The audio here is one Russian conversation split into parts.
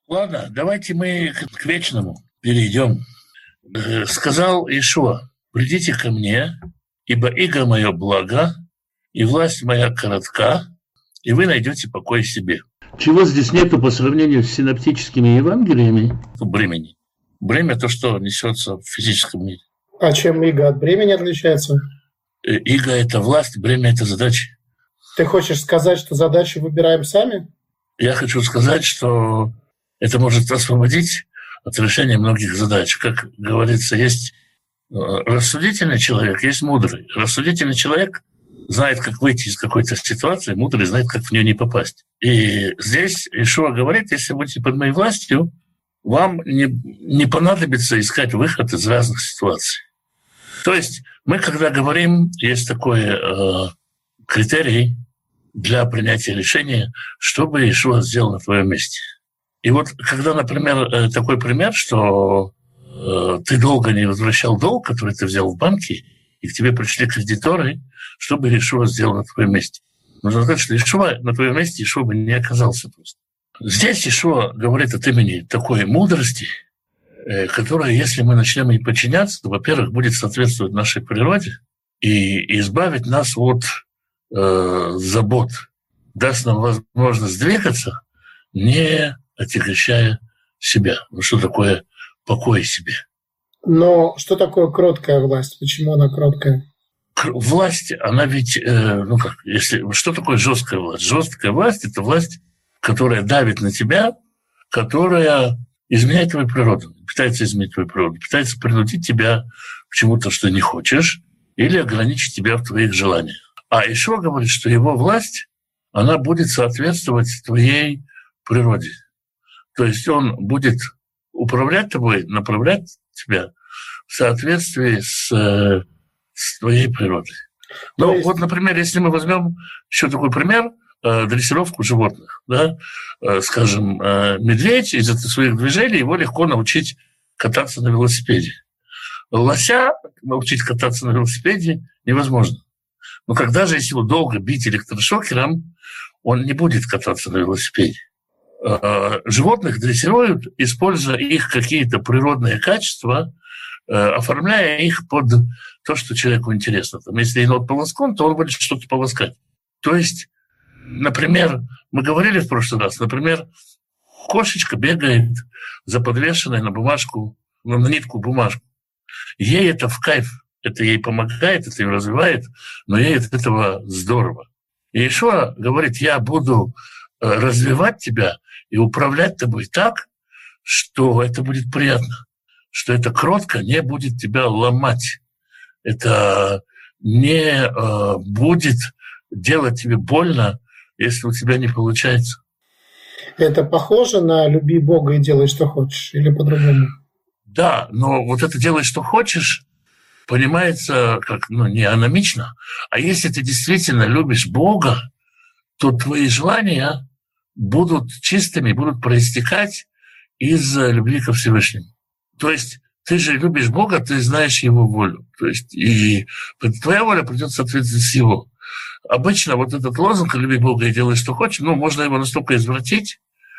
Ладно, давайте мы к вечному перейдем. Сказал Иешуа: «Придите ко мне, ибо иго мое благо, и власть моя коротка, и вы найдете покой себе». Чего здесь нету по сравнению с синоптическими Евангелиями? Бремени. Бремя – то, что несется в физическом мире. А чем иго от бремени отличается? Иго – это власть, бремя – это задачи. Ты хочешь сказать, что задачи выбираем сами? Я хочу сказать, что это может освободить от решения многих задач. Как говорится, есть рассудительный человек, есть мудрый. Рассудительный человек знает, как выйти из какой-то ситуации, мудрый знает, как в нее не попасть. И здесь Иешуа говорит: если будете под моей властью, вам не понадобится искать выход из разных ситуаций. То есть мы, когда говорим, есть такой критерий для принятия решения, что бы Иешуа сделал на твоем месте. И вот когда, например, такой пример, что ты долго не возвращал долг, который ты взял в банке, и к тебе пришли кредиторы, что бы Иешуа сделал на твоем месте. Нужно сказать, что Иешуа на твоем месте Иешуа бы не оказался просто. Здесь Иешуа говорит от имени такой мудрости, которая, если мы начнем ей подчиняться, то, во-первых, будет соответствовать нашей природе и избавить нас от забот, даст нам возможность двигаться, не отягощая себя. Ну, что такое покой себе? Но что такое кроткая власть? Почему она кроткая? Власть, она ведь, что такое жесткая власть? Жесткая власть – это власть, которая давит на тебя, которая изменяет твою природу, пытается изменить твою природу, пытается принудить тебя к чему-то, что не хочешь, или ограничить тебя в твоих желаниях. А Иешуа говорит, что его власть, она будет соответствовать твоей природе. То есть он будет управлять тобой, направлять тебя в соответствии с твоей природой. Ну, вот, например, если мы возьмем еще такой пример, дрессировку животных. Да? Скажем, медведь из-за своих движений, его легко научить кататься на велосипеде. Лося научить кататься на велосипеде невозможно. Но когда же, если его долго бить электрошокером, он не будет кататься на велосипеде. Животных дрессируют, используя их какие-то природные качества, оформляя их под то, что человеку интересно. Там, если енот полоскун, то он будет что-то полоскать. То есть, например, мы говорили в прошлый раз, например, кошечка бегает за подвешенной на бумажку, на нитку бумажку. Ей это в кайф, это ей помогает, это ее развивает, но ей от этого здорово. И Иешуа говорит: я буду развивать тебя и управлять тобой так, что это будет приятно, что это кротко не будет тебя ломать, это не будет делать тебе больно, если у тебя не получается. Это похоже на «люби Бога и делай, что хочешь» или по-другому? Да, но вот это «делай, что хочешь» понимается как не аномично. А если ты действительно любишь Бога, то твои желания будут чистыми, будут проистекать из любви ко Всевышнему. То есть ты же любишь Бога, ты знаешь Его волю. То есть и твоя воля придет в соответствии с Его. Обычно вот этот лозунг «люби Бога и делай, что хочешь», можно его настолько извратить,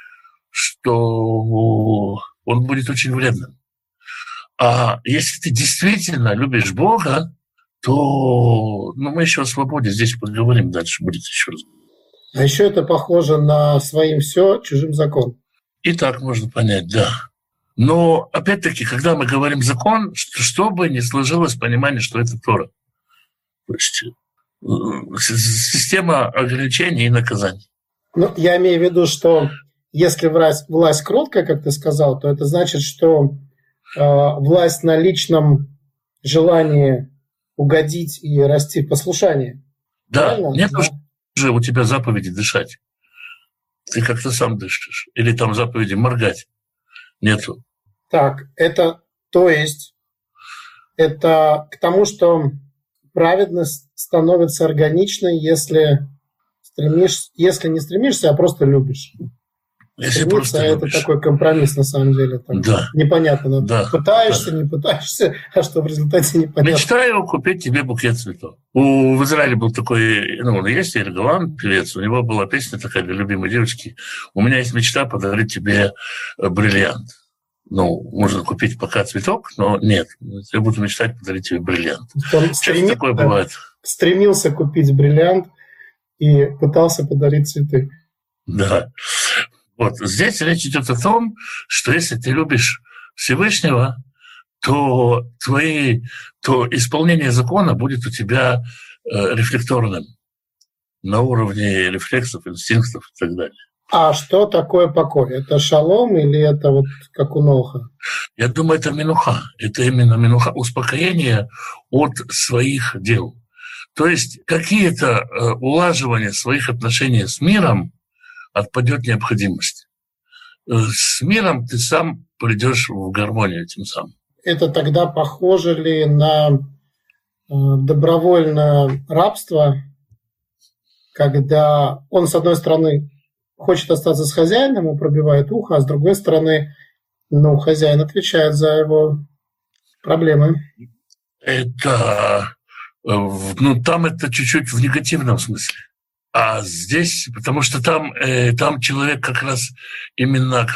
что он будет очень вредным. А если ты действительно любишь Бога, то мы еще о свободе здесь поговорим дальше, будет еще раз. А еще это похоже на «своим все, чужим закон». И так можно понять, да. Но, опять-таки, когда мы говорим «закон», чтобы не сложилось понимание, что это Тора. То есть система ограничений и наказаний. Я имею в виду, что если власть кроткая, как ты сказал, то это значит, что власть на личном желании угодить и расти в послушании. Да, нет уже у тебя заповеди дышать. Ты как-то сам дышишь. Или там заповеди моргать. Нету. Так, это к тому, что праведность становится органичной, если не стремишься, а просто любишь. Стремиться, это такой компромисс, на самом деле. Там да. Непонятно, да. Пытаешься, не пытаешься, а что в результате непонятно. Мечтаю купить тебе букет цветов. В Израиле был такой, есть Эргалан, певец, у него была песня такая для любимой девочки. У меня есть мечта подарить тебе бриллиант. Можно купить пока цветок, но нет. Я буду мечтать подарить тебе бриллиант. Что такое бывает? Стремился купить бриллиант и пытался подарить цветы. Да. Вот здесь речь идет о том, что если ты любишь Всевышнего, то исполнение закона будет у тебя рефлекторным на уровне рефлексов, инстинктов и так далее. А что такое покой? Это шалом или это вот как у Ноха? Я думаю, это минуха. Это именно минуха, успокоение от своих дел. То есть какие-то улаживания своих отношений с миром отпадет необходимость. С миром ты сам придешь в гармонию тем самым. Это тогда похоже ли на добровольное рабство, когда он, с одной стороны, хочет остаться с хозяином, ему пробивает ухо, а с другой стороны, хозяин отвечает за его проблемы? Это, там это чуть-чуть в негативном смысле. А здесь, потому что там человек как раз именно,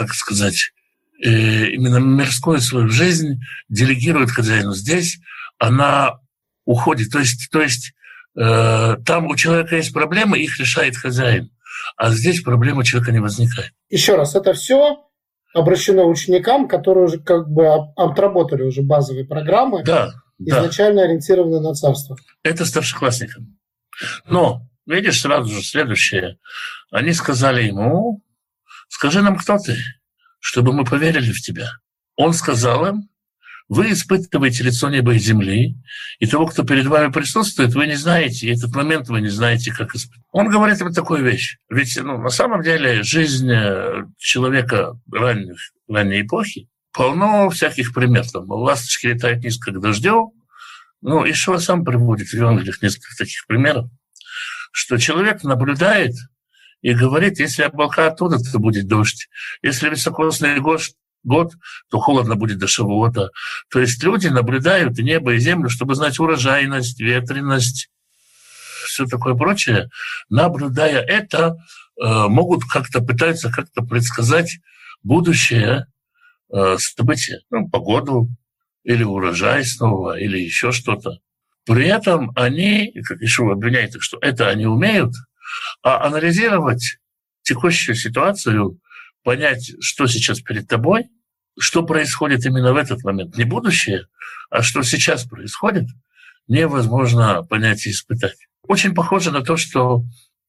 именно мирскую свою жизнь делегирует хозяину. Здесь она уходит. То есть там у человека есть проблемы, их решает хозяин. А здесь проблема у человека не возникает. Еще раз, это все обращено ученикам, которые уже отработали уже базовые программы, изначально ориентированные на царство. Это старшеклассникам. Но видишь, сразу же следующее. Они сказали ему: скажи нам, кто ты, чтобы мы поверили в тебя. Он сказал им: вы испытываете лицо неба и земли, и того, кто перед вами присутствует, вы не знаете, и этот момент вы не знаете, как испытывать. Он говорит им такую вещь. Ведь на самом деле жизнь человека ранней эпохи полно всяких примеров. Ласточки летают низко к дождю. Ишуа сам приводит в Евангелиях несколько таких примеров, что человек наблюдает и говорит: если облака оттуда, то будет дождь. Если високосный год, то холодно будет до Шавуота. То есть люди наблюдают небо и землю, чтобы знать урожайность, ветренность, все такое прочее. Наблюдая это, могут пытаются как-то предсказать будущее события, погоду или урожай снова, или еще что-то. При этом они, как Ишуа обвиняет их, что это они умеют, а анализировать текущую ситуацию, понять, что сейчас перед тобой, что происходит именно в этот момент, не будущее, а что сейчас происходит, невозможно понять и испытать. Очень похоже на то, что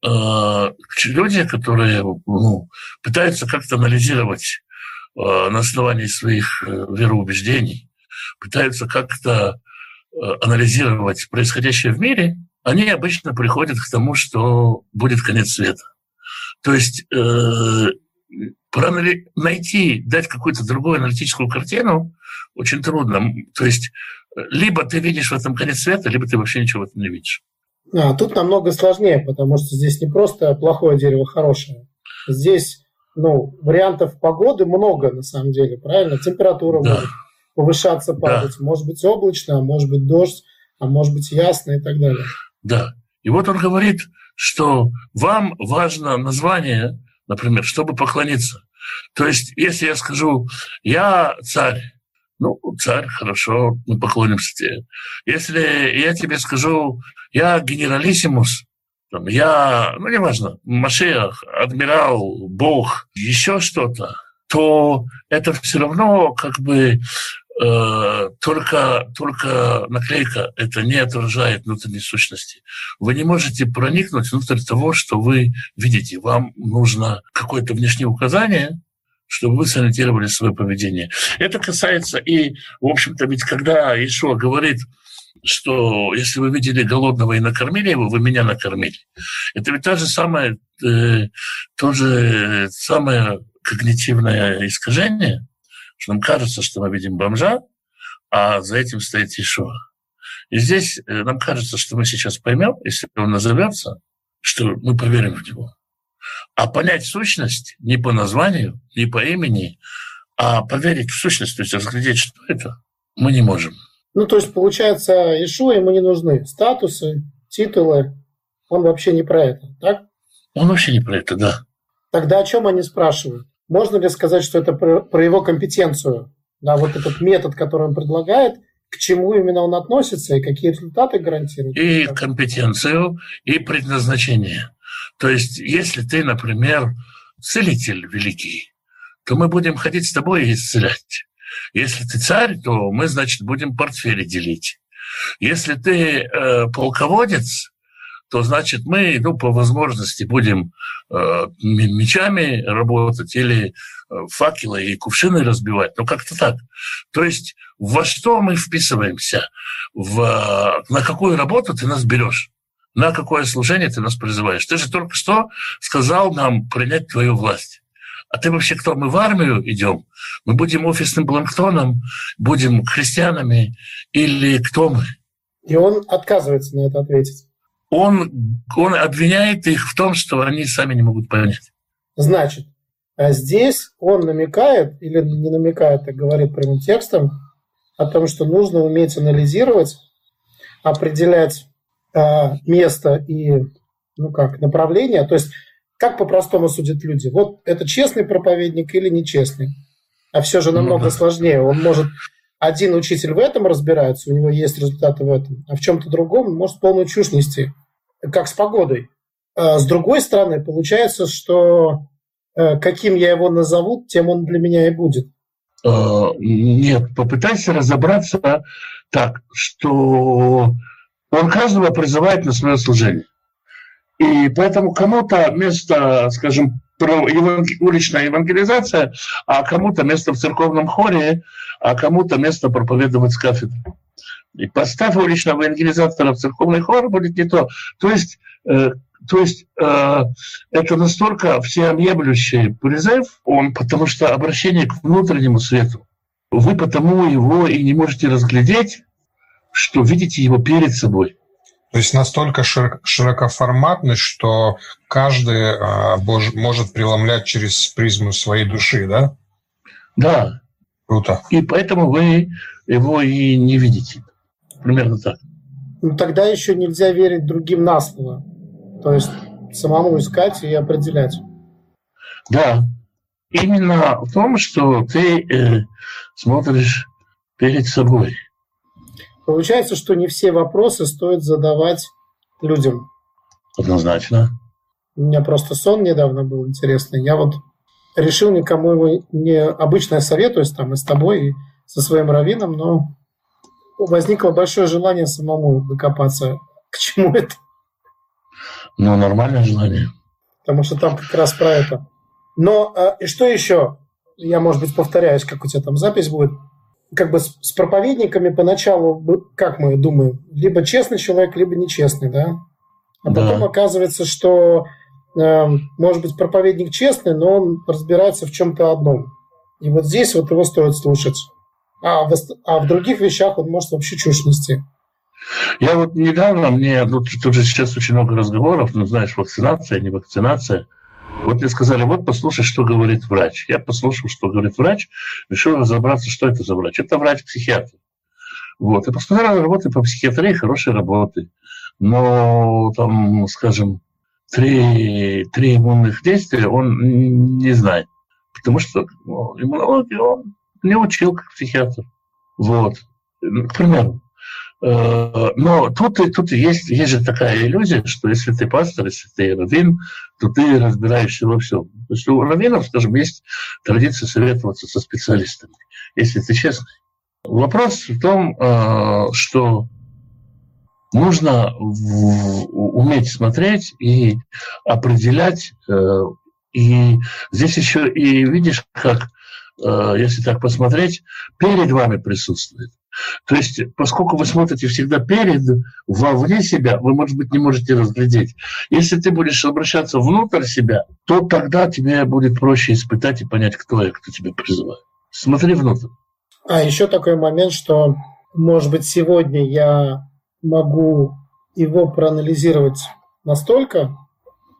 люди, которые пытаются как-то анализировать на основании своих вероубеждений, пытаются как-то анализировать происходящее в мире, они обычно приходят к тому, что будет конец света. То есть дать какую-то другую аналитическую картину очень трудно. То есть либо ты видишь в этом конец света, либо ты вообще ничего в этом не видишь. Тут намного сложнее, потому что здесь не просто плохое дерево, хорошее. Здесь вариантов погоды много, на самом деле, правильно? Температура может повышаться, падать. Да. Может быть облачно, а может быть дождь, а может быть ясно и так далее. Да. И вот он говорит, что вам важно название, например, чтобы поклониться. То есть, если я скажу: я царь, царь, хорошо, мы поклонимся тебе. Если я тебе скажу: я генералиссимус, я, неважно, Машиах, адмирал, Бог, еще что-то, то это все равно только наклейка, это не отражает внутренней сущности. Вы не можете проникнуть внутрь того, что вы видите. Вам нужно какое-то внешнее указание, чтобы вы сориентировали свое поведение. Это касается и, в общем-то, ведь когда Иешуа говорит, что если вы видели голодного и накормили его, вы меня накормили. Это ведь то же самое когнитивное искажение, что нам кажется, что мы видим бомжа, а за этим стоит Иешуа. И здесь нам кажется, что мы сейчас поймем, если он назовется, что мы поверим в него. А понять сущность не по названию, не по имени, а поверить в сущность, то есть разглядеть, что это, мы не можем. Ну, то есть, получается, Иешуа ему не нужны статусы, титулы. Он вообще не про это, так? Он вообще не про это, да. Тогда о чем они спрашивают? Можно ли сказать, что это про его компетенцию? Да, вот этот метод, который он предлагает, к чему именно он относится и какие результаты гарантирует? И компетенцию, и предназначение. То есть, если ты, например, целитель великий, то мы будем ходить с тобой и исцелять. Если ты царь, то мы, значит, будем портфели делить. Если ты полководец, то, значит, мы, по возможности будем мечами работать или факелы и кувшины разбивать. Как-то так. То есть во что мы вписываемся? На какую работу ты нас берешь? На какое служение ты нас призываешь? Ты же только что сказал нам принять твою власть. А ты вообще кто? Мы в армию идем? Мы будем офисным планктоном? Будем христианами? Или кто мы? И он отказывается на это ответить. Он обвиняет их в том, что они сами не могут понять. Значит, здесь он намекает, или не намекает, а говорит прямым текстом, о том, что нужно уметь анализировать, определять место и направление. То есть как по-простому судят люди? Вот это честный проповедник или нечестный? А все же намного сложнее. Он может... Один учитель в этом разбирается, у него есть результаты в этом, а в чем-то другом может полную чушь нести, как с погодой. С другой стороны, получается, что каким я его назову, тем он для меня и будет. Нет, попытайся разобраться так, что он каждого призывает на свое служение. И поэтому кому-то место, скажем, уличная евангелизация, а кому-то место в церковном хоре, а кому-то место проповедовать с кафедры. И поставь уличного евангелизатора в церковный хор, будет не то. То есть это настолько всеобъемлющий призыв, потому что обращение к внутреннему свету. Вы потому его и не можете разглядеть, что видите его перед собой. То есть настолько широкоформатный, что каждый может преломлять через призму своей души, да? Да. Круто. И поэтому вы его и не видите. Примерно так. Тогда еще нельзя верить другим на слово. То есть самому искать и определять. Да. Именно в том, что ты смотришь перед собой. Получается, что не все вопросы стоит задавать людям. Однозначно. У меня просто сон недавно был интересный. Я вот решил никому его не... Обычно я советуюсь там и с тобой, и со своим раввином, но возникло большое желание самому докопаться, к чему это. Нормальное желание. Потому что там как раз про это. Но и что еще? Я, может быть, повторяюсь, как у тебя там запись будет. Как бы с проповедниками поначалу, как мы думаем, либо честный человек, либо нечестный, да? А потом оказывается, что, может быть, проповедник честный, но он разбирается в чем-то одном. И вот здесь вот его стоит слушать. А в других вещах он может вообще чушь нести. Я вот недавно, тут же сейчас очень много разговоров, знаешь, вакцинация, не вакцинация. Вот мне сказали, послушай, что говорит врач. Я послушал, что говорит врач, решил разобраться, что это за врач. Это врач-психиатр. И посмотрел работы по психиатрии, хорошие работы. Но там, скажем, три иммунных действия он не знает. Потому что иммунологию он не учил как психиатр. К примеру. Но тут есть же такая иллюзия, что если ты пастор, если ты раввин, то ты разбираешься во всем. То есть у раввинов, скажем, есть традиция советоваться со специалистами, если ты честный. Вопрос в том, что нужно уметь смотреть и определять. И здесь еще и видишь, как, если так посмотреть, перед вами присутствует. То есть, поскольку вы смотрите всегда вовне себя, вы, может быть, не можете разглядеть. Если ты будешь обращаться внутрь себя, то тогда тебе будет проще испытать и понять, кто я, кто тебя призывает. Смотри внутрь. А еще такой момент, что, может быть, сегодня я могу его проанализировать настолько,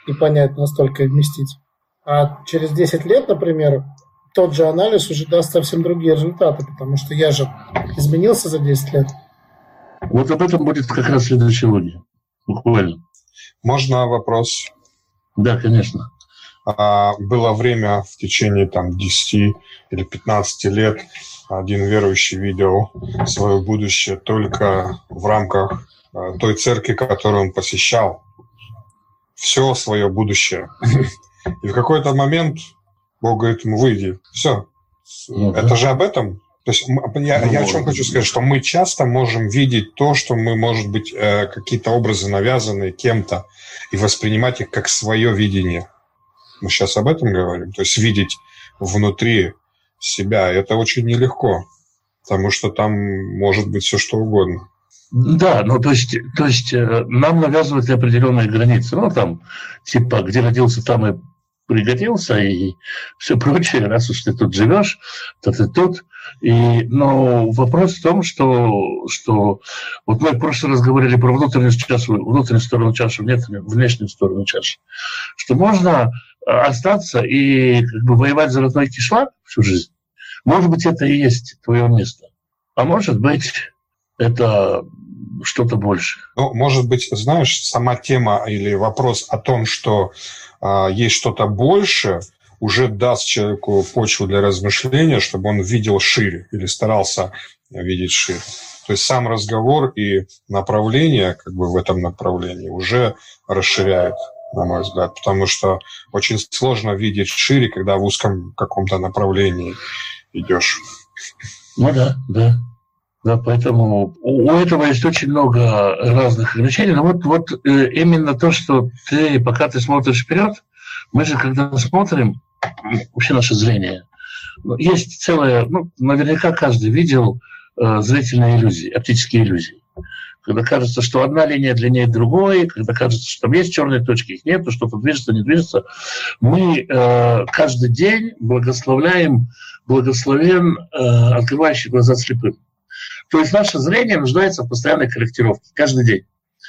и понять настолько, и вместить. А через 10 лет, например, тот же анализ уже даст совсем другие результаты, потому что я же изменился за 10 лет. Вот об этом будет как раз следующий логи. Буквально. Можно вопрос? Да, конечно. Было время в течение 10 или 15 лет, один верующий видел свое будущее только в рамках той церкви, которую он посещал. Все свое будущее. И в какой-то момент Бог говорит ему: выйди. Все. Это же об этом. То есть я о чем хочу сказать, что мы часто можем видеть то, что мы, может быть, какие-то образы навязанные кем-то, и воспринимать их как свое видение. Мы сейчас об этом говорим. То есть видеть внутри себя, это очень нелегко, потому что там может быть все что угодно. Да, то есть нам навязывают определенные границы. Типа, где родился, там и пригодился, и все прочее. Раз уж ты тут живешь, то ты тут. Но вопрос в том, что вот мы в прошлый раз говорили про внутреннюю сторону чаши, внешнюю сторону чаши, что можно остаться и воевать за родной кишлак всю жизнь. Может быть, это и есть твое место. А может быть, это что-то больше. Может быть, знаешь, сама тема или вопрос о том, что есть что-то больше, уже даст человеку почву для размышления, чтобы он видел шире или старался видеть шире. То есть сам разговор и направление в этом направлении уже расширяет, на мой взгляд, потому что очень сложно видеть шире, когда в узком каком-то направлении идешь. Да, поэтому у этого есть очень много разных ограничений. Но вот именно то, что пока ты смотришь вперед, мы же, когда смотрим, вообще наше зрение, есть целое, наверняка каждый видел зрительные иллюзии, оптические иллюзии. Когда кажется, что одна линия длиннее другой, когда кажется, что там есть черные точки, их нет, что-то движется, не движется. Мы каждый день благословен открывающий глаза слепым. То есть наше зрение нуждается в постоянной корректировке каждый день.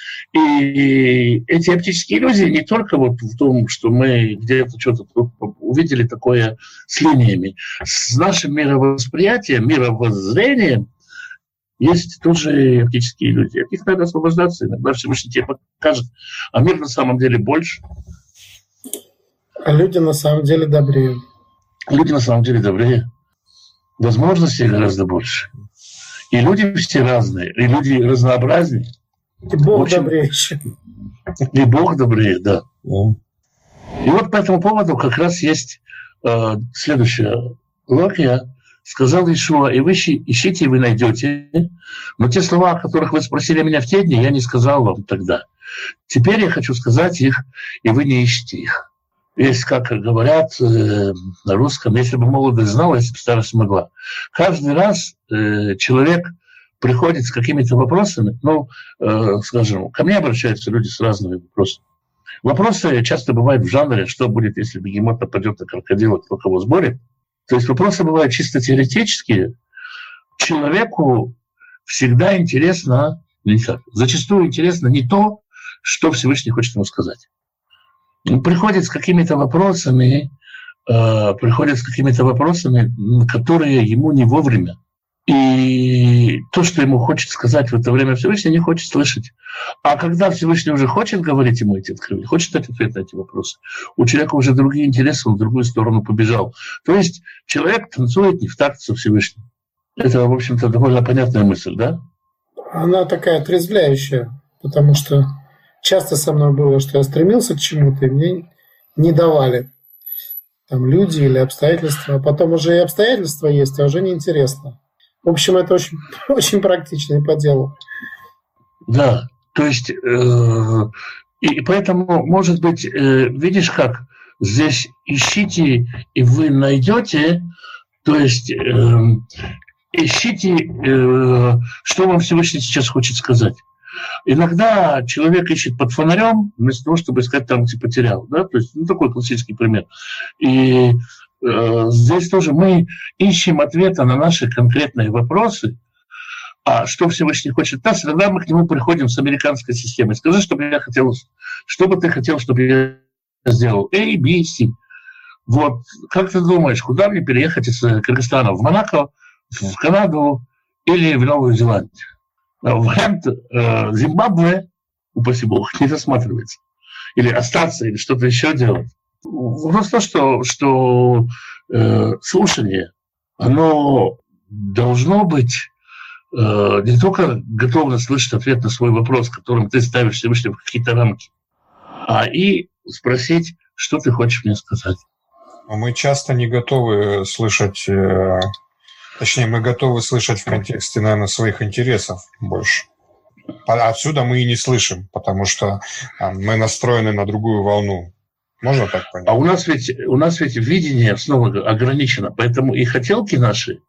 И эти оптические иллюзии не только в том, что мы где-то что-то увидели такое с линиями. С нашим мировосприятием, мировоззрением есть тоже оптические иллюзии. От них надо освобождаться. Иногда Всевышний тебе покажет, а мир на самом деле больше. А люди на самом деле добрее. Возможностей гораздо больше. И люди все разные, и люди разнообразнее. И Бог добрее еще. И Бог добрее, да. И вот по этому поводу как раз есть следующая логия. Сказал Иешуа: и вы ищите, и вы найдете. Но те слова, о которых вы спросили меня в те дни, я не сказал вам тогда. Теперь я хочу сказать их, и вы не ищете их. Есть, как говорят на русском, если бы молодость знала, если бы старость могла. Каждый раз человек приходит с какими-то вопросами, скажем, ко мне обращаются люди с разными вопросами. Вопросы часто бывают в жанре: что будет, если бегемот нападет на крокодила, кто кого сборит. То есть вопросы бывают чисто теоретические. Человеку всегда интересно, зачастую интересно не то, что Всевышний хочет ему сказать. Он приходит с какими-то вопросами, которые ему не вовремя. И то, что ему хочет сказать в это время Всевышний, не хочет слышать. А когда Всевышний уже хочет говорить ему эти откровения, хочет дать ответ на эти вопросы, у человека уже другие интересы, он в другую сторону побежал. То есть человек танцует не в такт со Всевышним. Это, в общем-то, довольно понятная мысль, да? Она такая отрезвляющая, потому что часто со мной было, что я стремился к чему-то, и мне не давали там люди или обстоятельства. А потом уже и обстоятельства есть, а уже неинтересно. В общем, это очень, очень практично и по делу. Да, то есть, и поэтому, может быть, видишь, как здесь ищите, и вы найдете, то есть ищите, что вам Всевышний сейчас хочет сказать. Иногда человек ищет под фонарем, вместо того, чтобы искать там, где потерял. Да? То есть, такой классический пример. И здесь тоже мы ищем ответы на наши конкретные вопросы. А что Всевышний хочет нас, тогда мы к нему приходим с американской системой. Скажи, что бы ты хотел, чтобы я сделал A, B, C. Вот, как ты думаешь, куда мне переехать из Кыргызстана? В Монако, в Канаду или в Новую Зеландию? Вариант Зимбабве, упаси бог, не рассматривается. Или остаться, или что-то еще делать. Вопрос в том, что слушание, оно должно быть не только готовность слышать ответ на свой вопрос, которым ты ставишь Всевышнему в какие-то рамки, а и спросить, что ты хочешь мне сказать. Мы часто не готовы слышать, точнее, мы готовы слышать в контексте, наверное, своих интересов больше. Отсюда мы и не слышим, потому что мы настроены на другую волну. Можно так понять? А у нас ведь видение снова ограничено, поэтому и хотелки наши,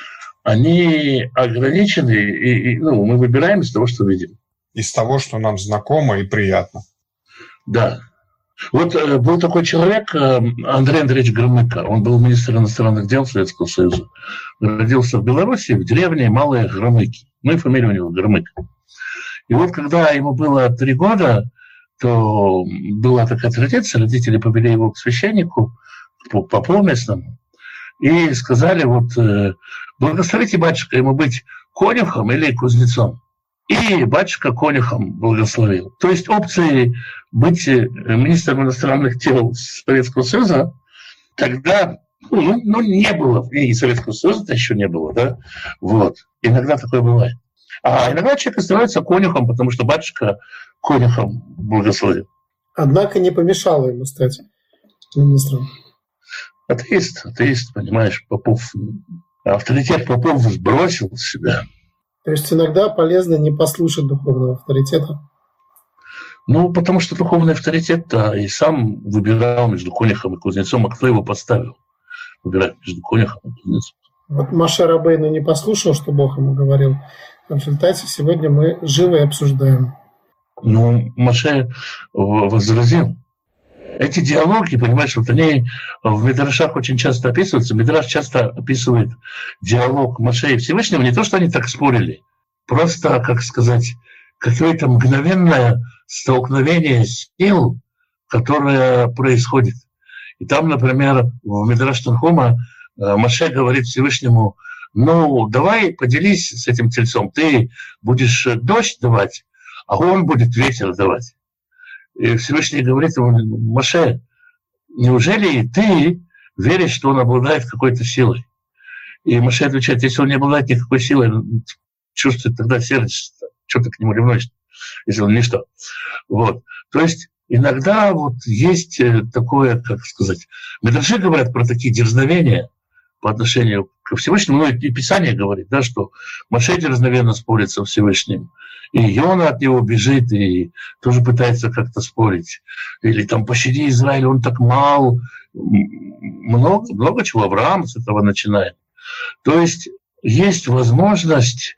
они ограничены, и мы выбираем из того, что видим. Из того, что нам знакомо и приятно. Да. Вот был такой человек, Андрей Андреевич Громыко, он был министр иностранных дел Советского Союза. Родился в Беларуси, в деревне Малые Громыки. Ну и фамилия у него Громыко. И вот когда ему было 3 года, то была такая традиция, родители повели его к священнику, попу местному, и сказали, вот, благословите, батюшка, ему быть конюхом или кузнецом. И батюшка конюхом благословил. То есть опции быть министром иностранных дел Советского Союза тогда не было. И Советского Союза-то еще не было, да? Вот. Иногда такое бывает. А иногда человек становится конюхом, потому что батюшка конюхом благословил. Однако не помешало ему стать министром. Атеист, понимаешь, Попов. Авторитет Попов сбросил с себя. То есть иногда полезно не послушать духовного авторитета? Потому что духовный авторитет-то и сам выбирал между конюхом и кузнецом, а кто его поставил? Выбирать между конюхом и кузнецом. Вот Моше Рабейну не послушал, что Бог ему говорил. В результате сегодня мы живо и обсуждаем. Моше возразил. Эти диалоги, понимаешь, вот они в Мидрашах очень часто описываются. Мидраш часто описывает диалог Моше и Всевышнего. Не то, что они так спорили, просто, как сказать, какое-то мгновенное столкновение сил, которое происходит. И там, например, в Мидраш Танхума Моше говорит Всевышнему: давай поделись с этим тельцом, ты будешь дождь давать, а он будет ветер давать. И Всевышний говорит ему: Моше, неужели ты веришь, что он обладает какой-то силой? И Моше отвечает: если он не обладает никакой силой, чувствует тогда сердце, что ты к нему ревнуешь, если он ничто. Вот. То есть иногда вот есть такое, как сказать, Мидраши говорят про такие дерзновения по отношению к Всевышнему, и Писание говорит, да, что Моше дерзновенно спорит со Всевышним, и Йона от него бежит и тоже пытается как-то спорить. Или там «Пощади Израиль, он так мал». Много чего. Авраам с этого начинает. То есть есть возможность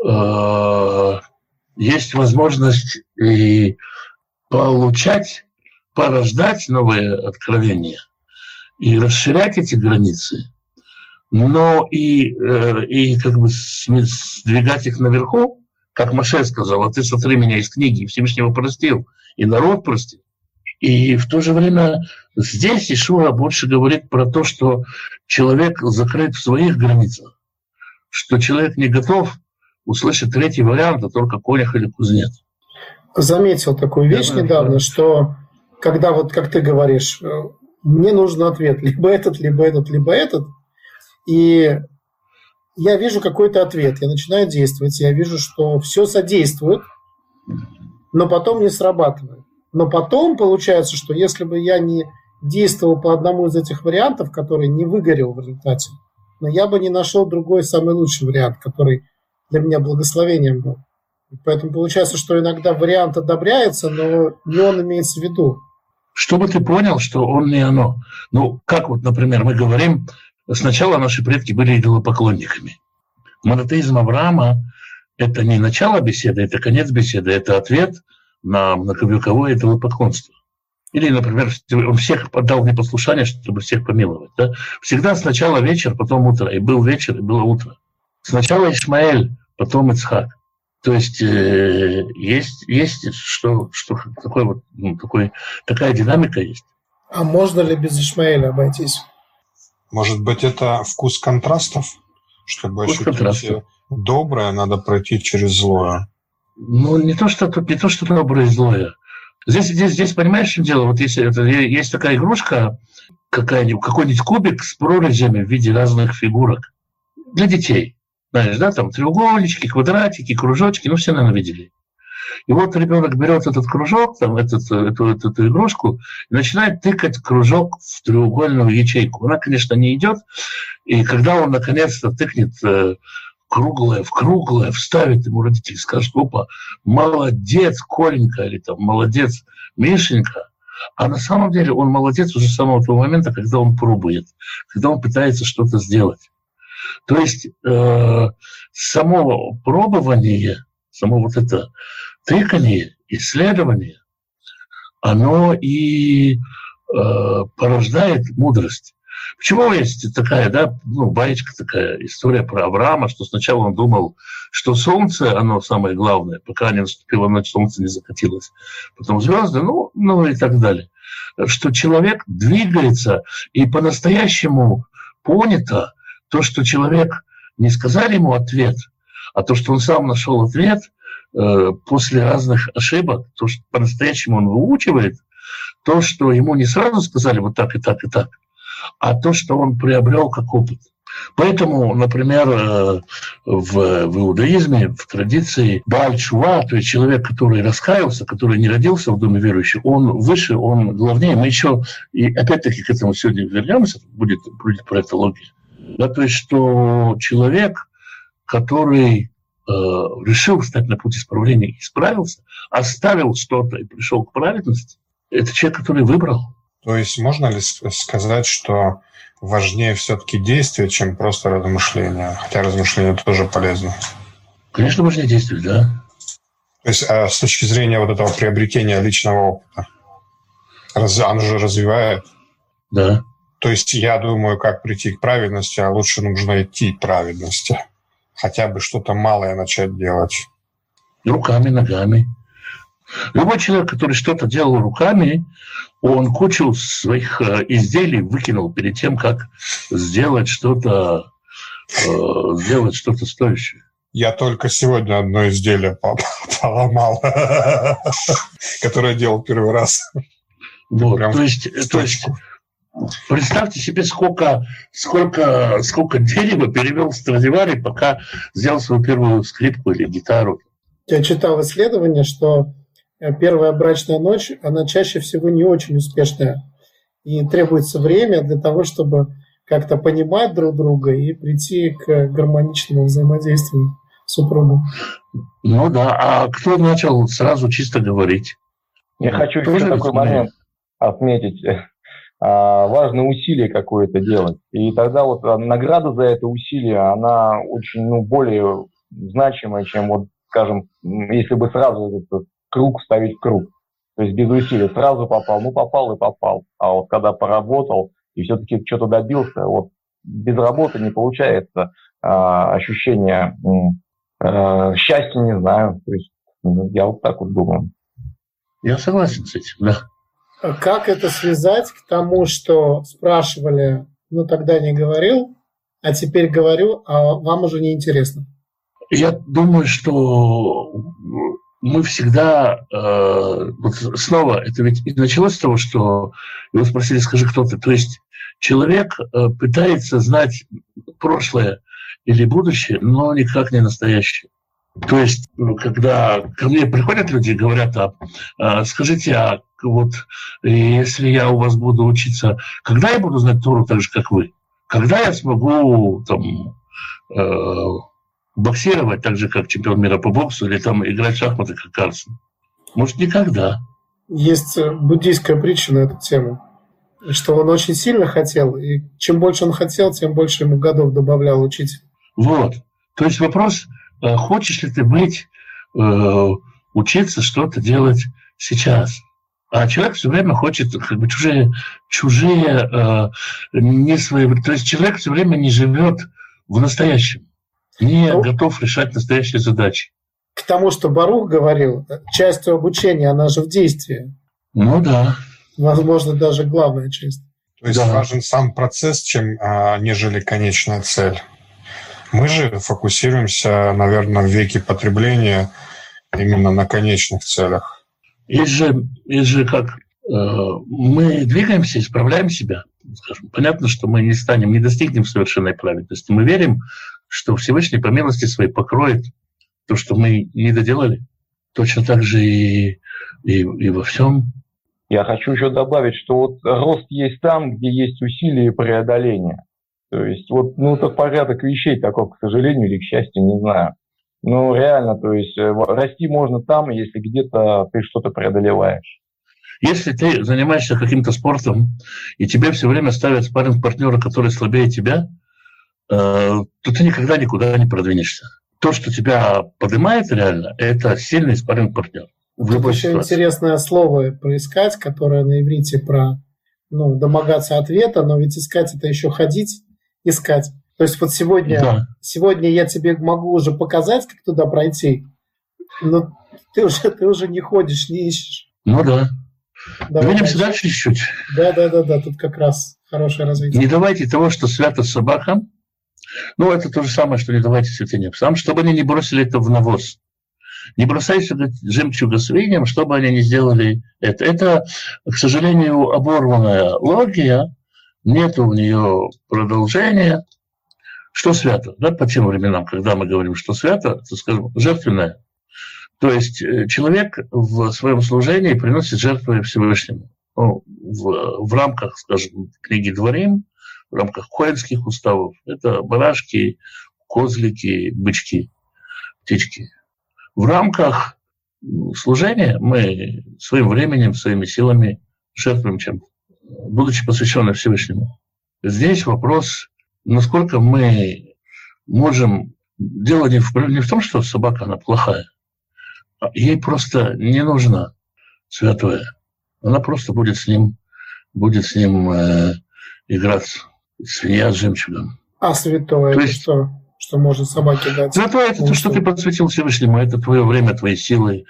и получать, порождать новые откровения и расширять эти границы, но и как бы сдвигать их наверху, как Моше сказал: а ты сотри меня из книги, и Всевышнего простил, и народ простил. И в то же время здесь Ишуа больше говорит про то, что человек закрыт в своих границах, что человек не готов услышать третий вариант, а только конюх или кузнец. Заметил такую вещь недавно, что когда, вот как ты говоришь, мне нужен ответ, либо этот, либо этот, либо этот, и я вижу какой-то ответ, я начинаю действовать, я вижу, что все содействует, но потом не срабатывает. Но потом получается, что если бы я не действовал по одному из этих вариантов, который не выгорел в результате, но я бы не нашел другой, самый лучший вариант, который для меня благословением был. И поэтому получается, что иногда вариант одобряется, но не он имеется в виду. Чтобы ты понял, что он не оно. Как вот, например, мы говорим, сначала наши предки были идолопоклонниками. Монотеизм Авраама – это не начало беседы, это конец беседы, это ответ на многовековое идолопоклонство. Или, например, он всех поддал в непослушание, чтобы всех помиловать. Да? Всегда сначала вечер, потом утро. И был вечер, и было утро. Сначала Ишмаэль, потом Ицхак. То есть есть что такое вот, такая динамика есть. А можно ли без Ишмаэля обойтись? Может быть, это вкус контрастов? Чтобы Вкус ощутить контрастов. доброе, надо пройти через злое. Ну, не то, что доброе и злое. Здесь понимаешь, в чем дело? Вот есть такая игрушка, какой-нибудь кубик с прорезями в виде разных фигурок для детей. Знаешь, да, там треугольнички, квадратики, кружочки, ну, все, наверное, видели. И вот ребенок берет этот кружок, там, эту игрушку, и начинает тыкать кружок в треугольную ячейку. Она, конечно, не идет, и когда он наконец-то тыкнет круглое в круглое, вставит, ему родители скажут: опа, молодец, Коленька, или там молодец, Мишенька. А на самом деле он молодец уже с самого того момента, когда он пробует, когда он пытается что-то сделать. То есть само пробование, само вот это тыкание, исследование, оно и порождает мудрость. Почему есть такая, баечка такая, история про Авраама, что сначала он думал, что солнце, оно самое главное, пока не наступила ночь, солнце не закатилось. Потом звезды, ну и так далее. Что человек двигается, и по-настоящему понято то, что человек не сказали ему ответ, а то, что он сам нашел ответ после разных ошибок, то, что по-настоящему он выучивает, то, что ему не сразу сказали вот так и так и так, а то, что он приобрел как опыт. Поэтому, например, в иудаизме, в традиции Бааль Тшува, то есть человек, который раскаялся, который не родился в доме верующих, он выше, он главнее. Мы еще, и опять-таки к этому сегодня вернемся, будет про этологию. Да, то есть, что человек, который решил встать на путь исправления и исправился, оставил что-то и пришел к праведности, это человек, который выбрал. То есть можно ли сказать, что важнее все-таки действие, чем просто размышление? Хотя размышление тоже полезно. Конечно, важнее действие, да. То есть с точки зрения вот этого приобретения личного опыта, оно же развивает. Да. То есть я думаю, как прийти к праведности, а лучше нужно идти к праведности. Хотя бы что-то малое начать делать. Руками, ногами. Любой человек, который что-то делал руками, он кучу своих изделий выкинул перед тем, как сделать что-то стоящее. Я только сегодня одно изделие поломал, которое делал первый раз. Вот, то есть представьте себе, сколько дерева перевел в Страдивари, пока сделал свою первую скрипку или гитару. Я читал исследование, что первая брачная ночь, она чаще всего не очень успешная. И требуется время для того, чтобы как-то понимать друг друга и прийти к гармоничному взаимодействию с супругом. Ну да, а кто начал сразу чисто говорить? Я хочу еще такой момент отметить. Важно усилие какое-то делать. И тогда вот награда за это усилие, она очень более значимая, чем, вот, скажем, если бы сразу этот круг вставить в круг. То есть без усилий сразу попал, попал и попал. А вот когда поработал и все-таки что-то добился, вот без работы не получается ощущение счастья, не знаю. То есть я вот так вот думаю. Я согласен с этим, да. Как это связать к тому, что спрашивали, тогда не говорил, а теперь говорю, а вам уже не интересно? Я думаю, что мы всегда... снова, это ведь и началось с того, что его спросили: скажи, кто ты. То есть человек пытается знать прошлое или будущее, но никак не настоящее. То есть, когда ко мне приходят люди и говорят: скажите, вот если я у вас буду учиться, когда я буду знать Тору так же, как вы? Когда я смогу боксировать так же, как чемпион мира по боксу, или играть в шахматы, как Карлсон? Может, никогда. Есть буддийская притча на эту тему, что он очень сильно хотел, и чем больше он хотел, тем больше ему годов добавлял учитель. Вот. То есть вопрос: хочешь ли ты учиться что-то делать сейчас? А человек все время хочет чужие не свои. То есть человек все время не живет в настоящем, не готов решать настоящие задачи. К тому, что Барух говорил, часть обучения, она же в действии. Ну да. Возможно, даже главная часть. То есть важен сам процесс, нежели конечная цель. Мы же фокусируемся, наверное, в веке потребления именно на конечных целях. Есть же как мы двигаемся, исправляем себя. Скажем, понятно, что мы не достигнем совершенной праведности. Мы верим, что Всевышний по милости своей покроет то, что мы не доделали. Точно так же и во всем. Я хочу еще добавить, что вот рост есть там, где есть усилия и преодоление. То есть вот, так порядок вещей такой, к сожалению или к счастью, не знаю. Но реально, то есть расти можно там, если где-то ты что-то преодолеваешь. Если ты занимаешься каким-то спортом, и тебе все время ставят спарринг-партнера, который слабее тебя, то ты никогда никуда не продвинешься. То, что тебя поднимает реально, это сильный спарринг-партнер. Тут еще интересное слово поискать, которое на иврите про домогаться ответа, но ведь искать это еще ходить, искать. То есть вот сегодня я тебе могу уже показать, как туда пройти, но ты уже не ходишь, не ищешь. Ну да. Двинемся дальше чуть-чуть. Да, тут как раз хорошее развитие. Не давайте того, что свято собакам. Это то же самое, что не давайте святыне псам, чтобы они не бросили это в навоз. Не бросайте жемчуга свиньям, чтобы они не сделали это. Это, к сожалению, оборванная логия, нет у нее продолжения. Что свято? Да, по тем временам, когда мы говорим, что свято, то, скажем, жертвенное. То есть человек в своем служении приносит жертвы Всевышнему. В рамках, скажем, книги Дворим, в рамках коэнских уставов, это барашки, козлики, бычки, птички. В рамках служения мы своим временем, своими силами жертвуем чем-то, будучи посвященны Всевышнему. Здесь вопрос, насколько мы можем... Дело не в том, что собака, она плохая. Ей просто не нужно святое. Она просто будет с ним играться. Свинья с жемчугом. А святое это что может собаке дать? Святое это то, что ты посвятил Всевышнему. Это твое время, твои силы,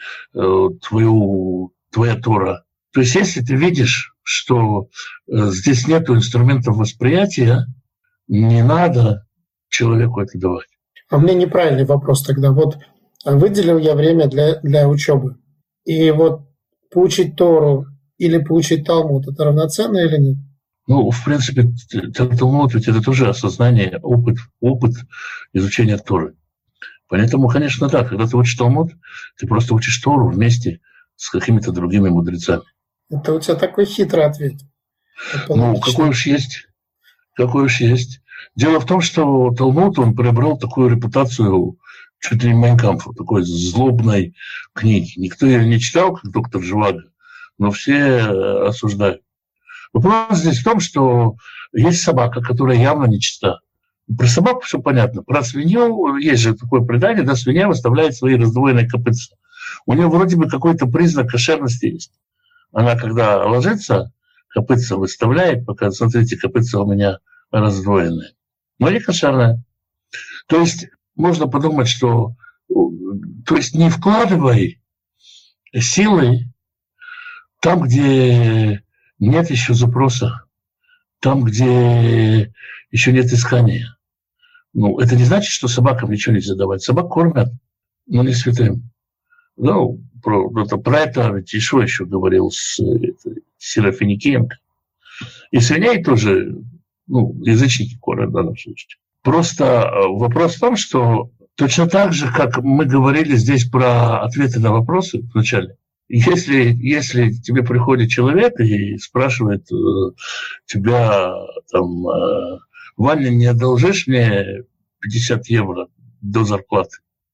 твоя Тора. То есть если ты видишь, что здесь нет инструментов восприятия, не надо человеку это давать. А у меня неправильный вопрос тогда. Вот выделил я время для учебы. И вот поучить Тору или поучить Талмуд, это равноценно или нет? В принципе, Талмуд ведь это тоже осознание, опыт изучения Торы. Поэтому, конечно, да, когда ты учишь Талмуд, ты просто учишь Тору вместе с какими-то другими мудрецами. Это у тебя такой хитрый ответ. Какой уж есть. Дело в том, что Талмуд, он приобрел такую репутацию чуть ли не Майн Кампфа, такой злобной книги. Никто ее не читал, как доктор Живаго, но все осуждают. Вопрос здесь в том, что есть собака, которая явно нечиста. Про собаку все понятно. Про свинью есть же такое предание, да, свинья выставляет свои раздвоенные копытца. У нее вроде бы какой-то признак кошерности есть. Она, когда ложится, копытца выставляет, пока, смотрите, копытца у меня раздвоенные. Но не кошерная. То есть можно подумать, что не вкладывай силы там, где нет еще запроса, там, где еще нет искания. Это не значит, что собакам ничего нельзя давать. Собак кормят, но не святым. Про это ведь Ишуа еще говорил с Серафиникиенко. И свиней тоже, язычники кормят в данном случае. Просто вопрос в том, что точно так же, как мы говорили здесь про ответы на вопросы вначале, если тебе приходит человек и спрашивает тебя, Ваня, не одолжишь мне 50 евро до зарплаты,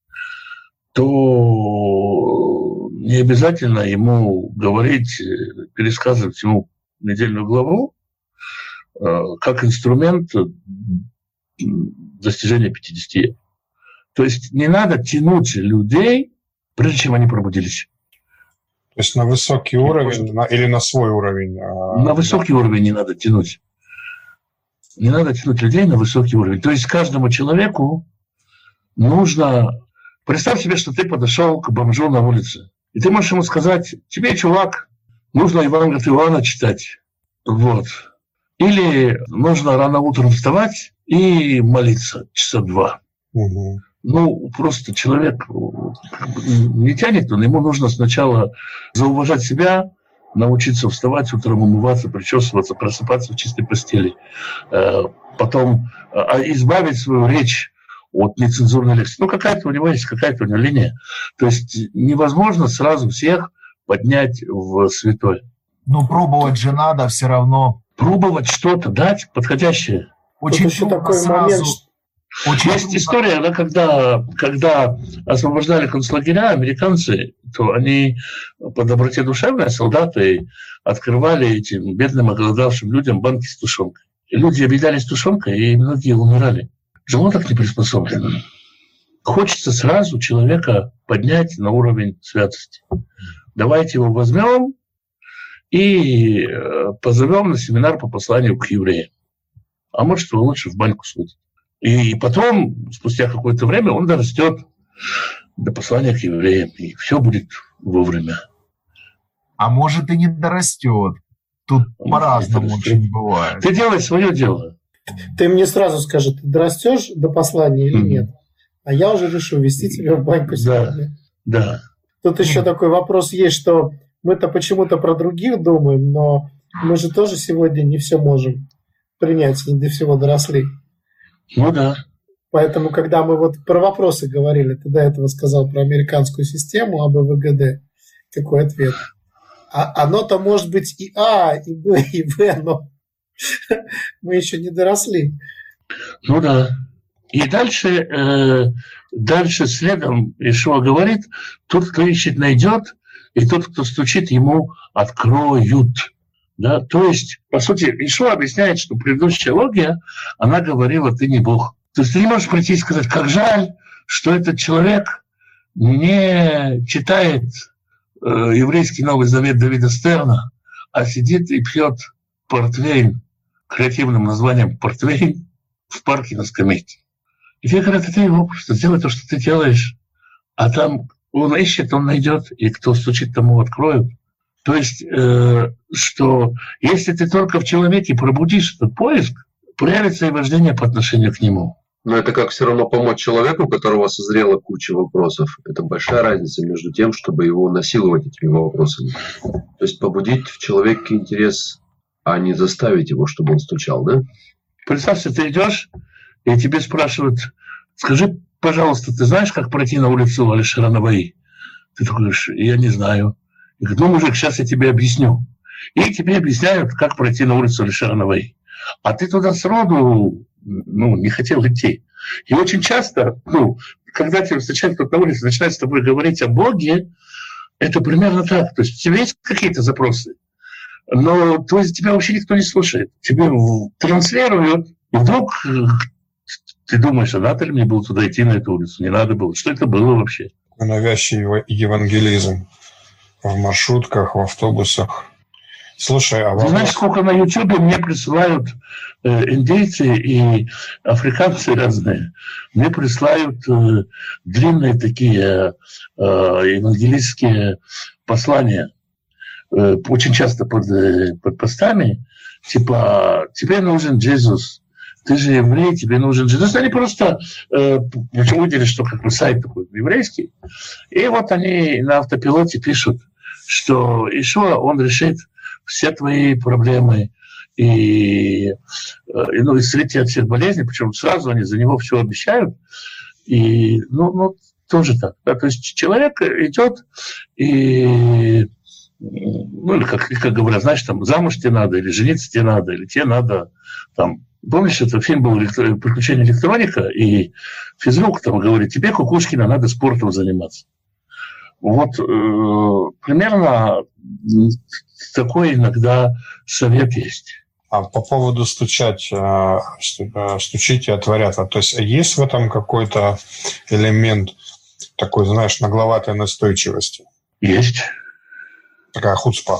то не обязательно ему говорить, пересказывать ему недельную главу как инструмент достижения 50 евро. То есть не надо тянуть людей, прежде чем они пробудились. То есть на высокий уровень или на свой уровень? На высокий уровень не надо тянуть. Не надо тянуть людей на высокий уровень. То есть каждому человеку нужно... Представь себе, что ты подошел к бомжу на улице. И ты можешь ему сказать: тебе, чувак, нужно Евангелие Иоанна читать. Вот. Или нужно рано утром вставать и молиться часа 2. Угу. Ну, просто человек не тянет, но ему нужно сначала зауважать себя, научиться вставать утром, умываться, причесываться, просыпаться в чистой постели. Потом избавить свою речь от нецензурной лекции. Ну, какая-то у него есть, какая-то у него линия. То есть невозможно сразу всех поднять в святое. Ну, пробовать же надо все равно. Пробовать что-то, дать подходящее. Очень еще такой сразу. Момент. Есть история, да, когда освобождали концлагеря американцы, то они по доброте душевной, солдаты, открывали этим бедным, оголодавшим людям банки с тушенкой. И люди объедались тушенкой, и многие умирали. Желудок не приспособлен. Хочется сразу человека поднять на уровень святости. Давайте его возьмем и позовем на семинар по посланию к евреям. А может, его лучше в баньку сводить. И потом, спустя какое-то время, он дорастет до послания к евреям, и все будет вовремя. А может, и не дорастет. Тут по-разному очень бывает. Ты делай свое дело. Ты мне сразу скажи, ты дорастешь до послания или нет? А я уже решу вести тебя в баньку сегодня. Да. Тут еще такой вопрос есть, что мы-то почему-то про других думаем, но мы же тоже сегодня не все можем принять, не до всего доросли. Ну да. Поэтому, когда мы вот про вопросы говорили, ты до этого сказал про американскую систему АБВГД. Какой ответ? Оно-то может быть и А, и Б, и В, но мы еще не доросли. Ну да. И дальше следом Иешуа говорит, тот, кто ищет, найдет, и тот, кто стучит, ему откроют. Да? То есть, по сути, Иешуа объясняет, что предыдущая логия, она говорила, ты не Бог. То есть ты не можешь прийти и сказать, как жаль, что этот человек не читает еврейский Новый Завет Давида Стерна, а сидит и пьет портвейн, креативным названием портвейн, в парке на скамейке. И тебе говорят, это его, просто сделай то, что ты делаешь, а там он ищет, он найдет, и кто стучит, тому откроют. То есть, что если ты только в человеке пробудишь этот поиск, проявится и вожделение по отношению к нему. Но это как все равно помочь человеку, у которого созрела куча вопросов. Это большая разница между тем, чтобы его насиловать этими вопросами. То есть побудить в человеке интерес, а не заставить его, чтобы он стучал, да? Представься, ты идешь, и тебе спрашивают, скажи, пожалуйста, ты знаешь, как пройти на улицу Алишера Наваи? Ты такой говоришь, я не знаю. Я говорю, ну, мужик, сейчас я тебе объясню. И тебе объясняют, как пройти на улицу Алишера Наваи. А ты туда сроду не хотел идти. И очень часто, когда тебя встречают кто-то на улице, начинает с тобой говорить о Боге, это примерно так. То есть у тебя есть какие-то запросы, но тебя вообще никто не слушает. Тебе транслируют, и вдруг ты думаешь, а надо ли мне было туда идти, на эту улицу? Не надо было. Что это было вообще? Навязчивый евангелизм в маршрутках, в автобусах. Слушай, Ты знаешь, сколько на Ютубе мне присылают индейцы и африканцы разные. Мне присылают длинные такие евангелистские послания. Очень часто под постами. Типа, тебе нужен Иисус. Ты же еврей, тебе нужен Иисус. Они просто увидели, что как бы сайт такой еврейский. И вот они на автопилоте пишут, что Иешуа, он решит все твои проблемы и исцелить тебя от всех болезней, причем сразу они за него все обещают. И, тоже так. Да? То есть человек идет и, или как говорят, знаешь, там, замуж тебе надо, или жениться тебе надо, или тебе надо, там, помнишь, это фильм был «Приключения электроника», и физрук там говорит, тебе, Кукушкина, надо спортом заниматься. Вот примерно такой иногда совет есть. А по поводу стучать, стучите и отворят. То есть есть в этом какой-то элемент такой, знаешь, нагловатой настойчивости? Есть. Такая хуцпа?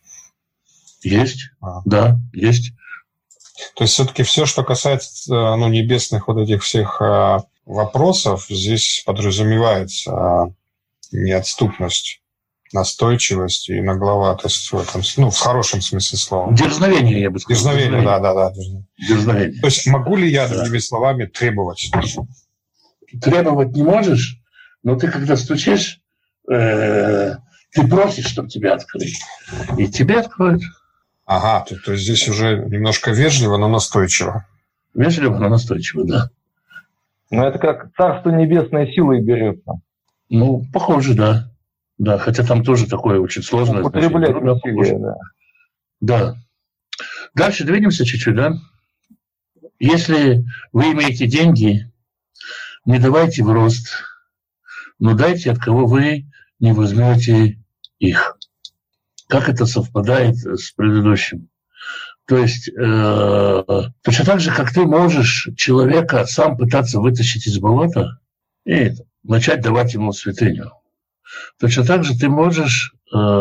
Есть, да, есть. То есть все-таки все, что касается небесных вот этих всех вопросов, здесь подразумевается неотступность. настойчивость и нагловатость в этом, ну, в хорошем смысле слова. Дерзновение, я бы сказал. Дерзновение, да. Дерзновение. То есть могу ли я, другими словами, требовать? Требовать не можешь, но ты, когда стучишь, ты просишь, чтобы тебя открыли. И тебе откроют. Ага, то есть здесь уже немножко вежливо, но настойчиво. Вежливо, но настойчиво, да. Ну, это как царство небесной силой берется. Ну, похоже, да. Да, хотя там тоже такое очень сложное. Употреблять насилие, да. Да. Дальше двинемся чуть-чуть, да. Если вы имеете деньги, не давайте в рост, но дайте, от кого вы не возьмете их. Как это совпадает с предыдущим? То есть точно так же, как ты можешь человека сам пытаться вытащить из болота и начать давать ему святыню. Точно так же ты можешь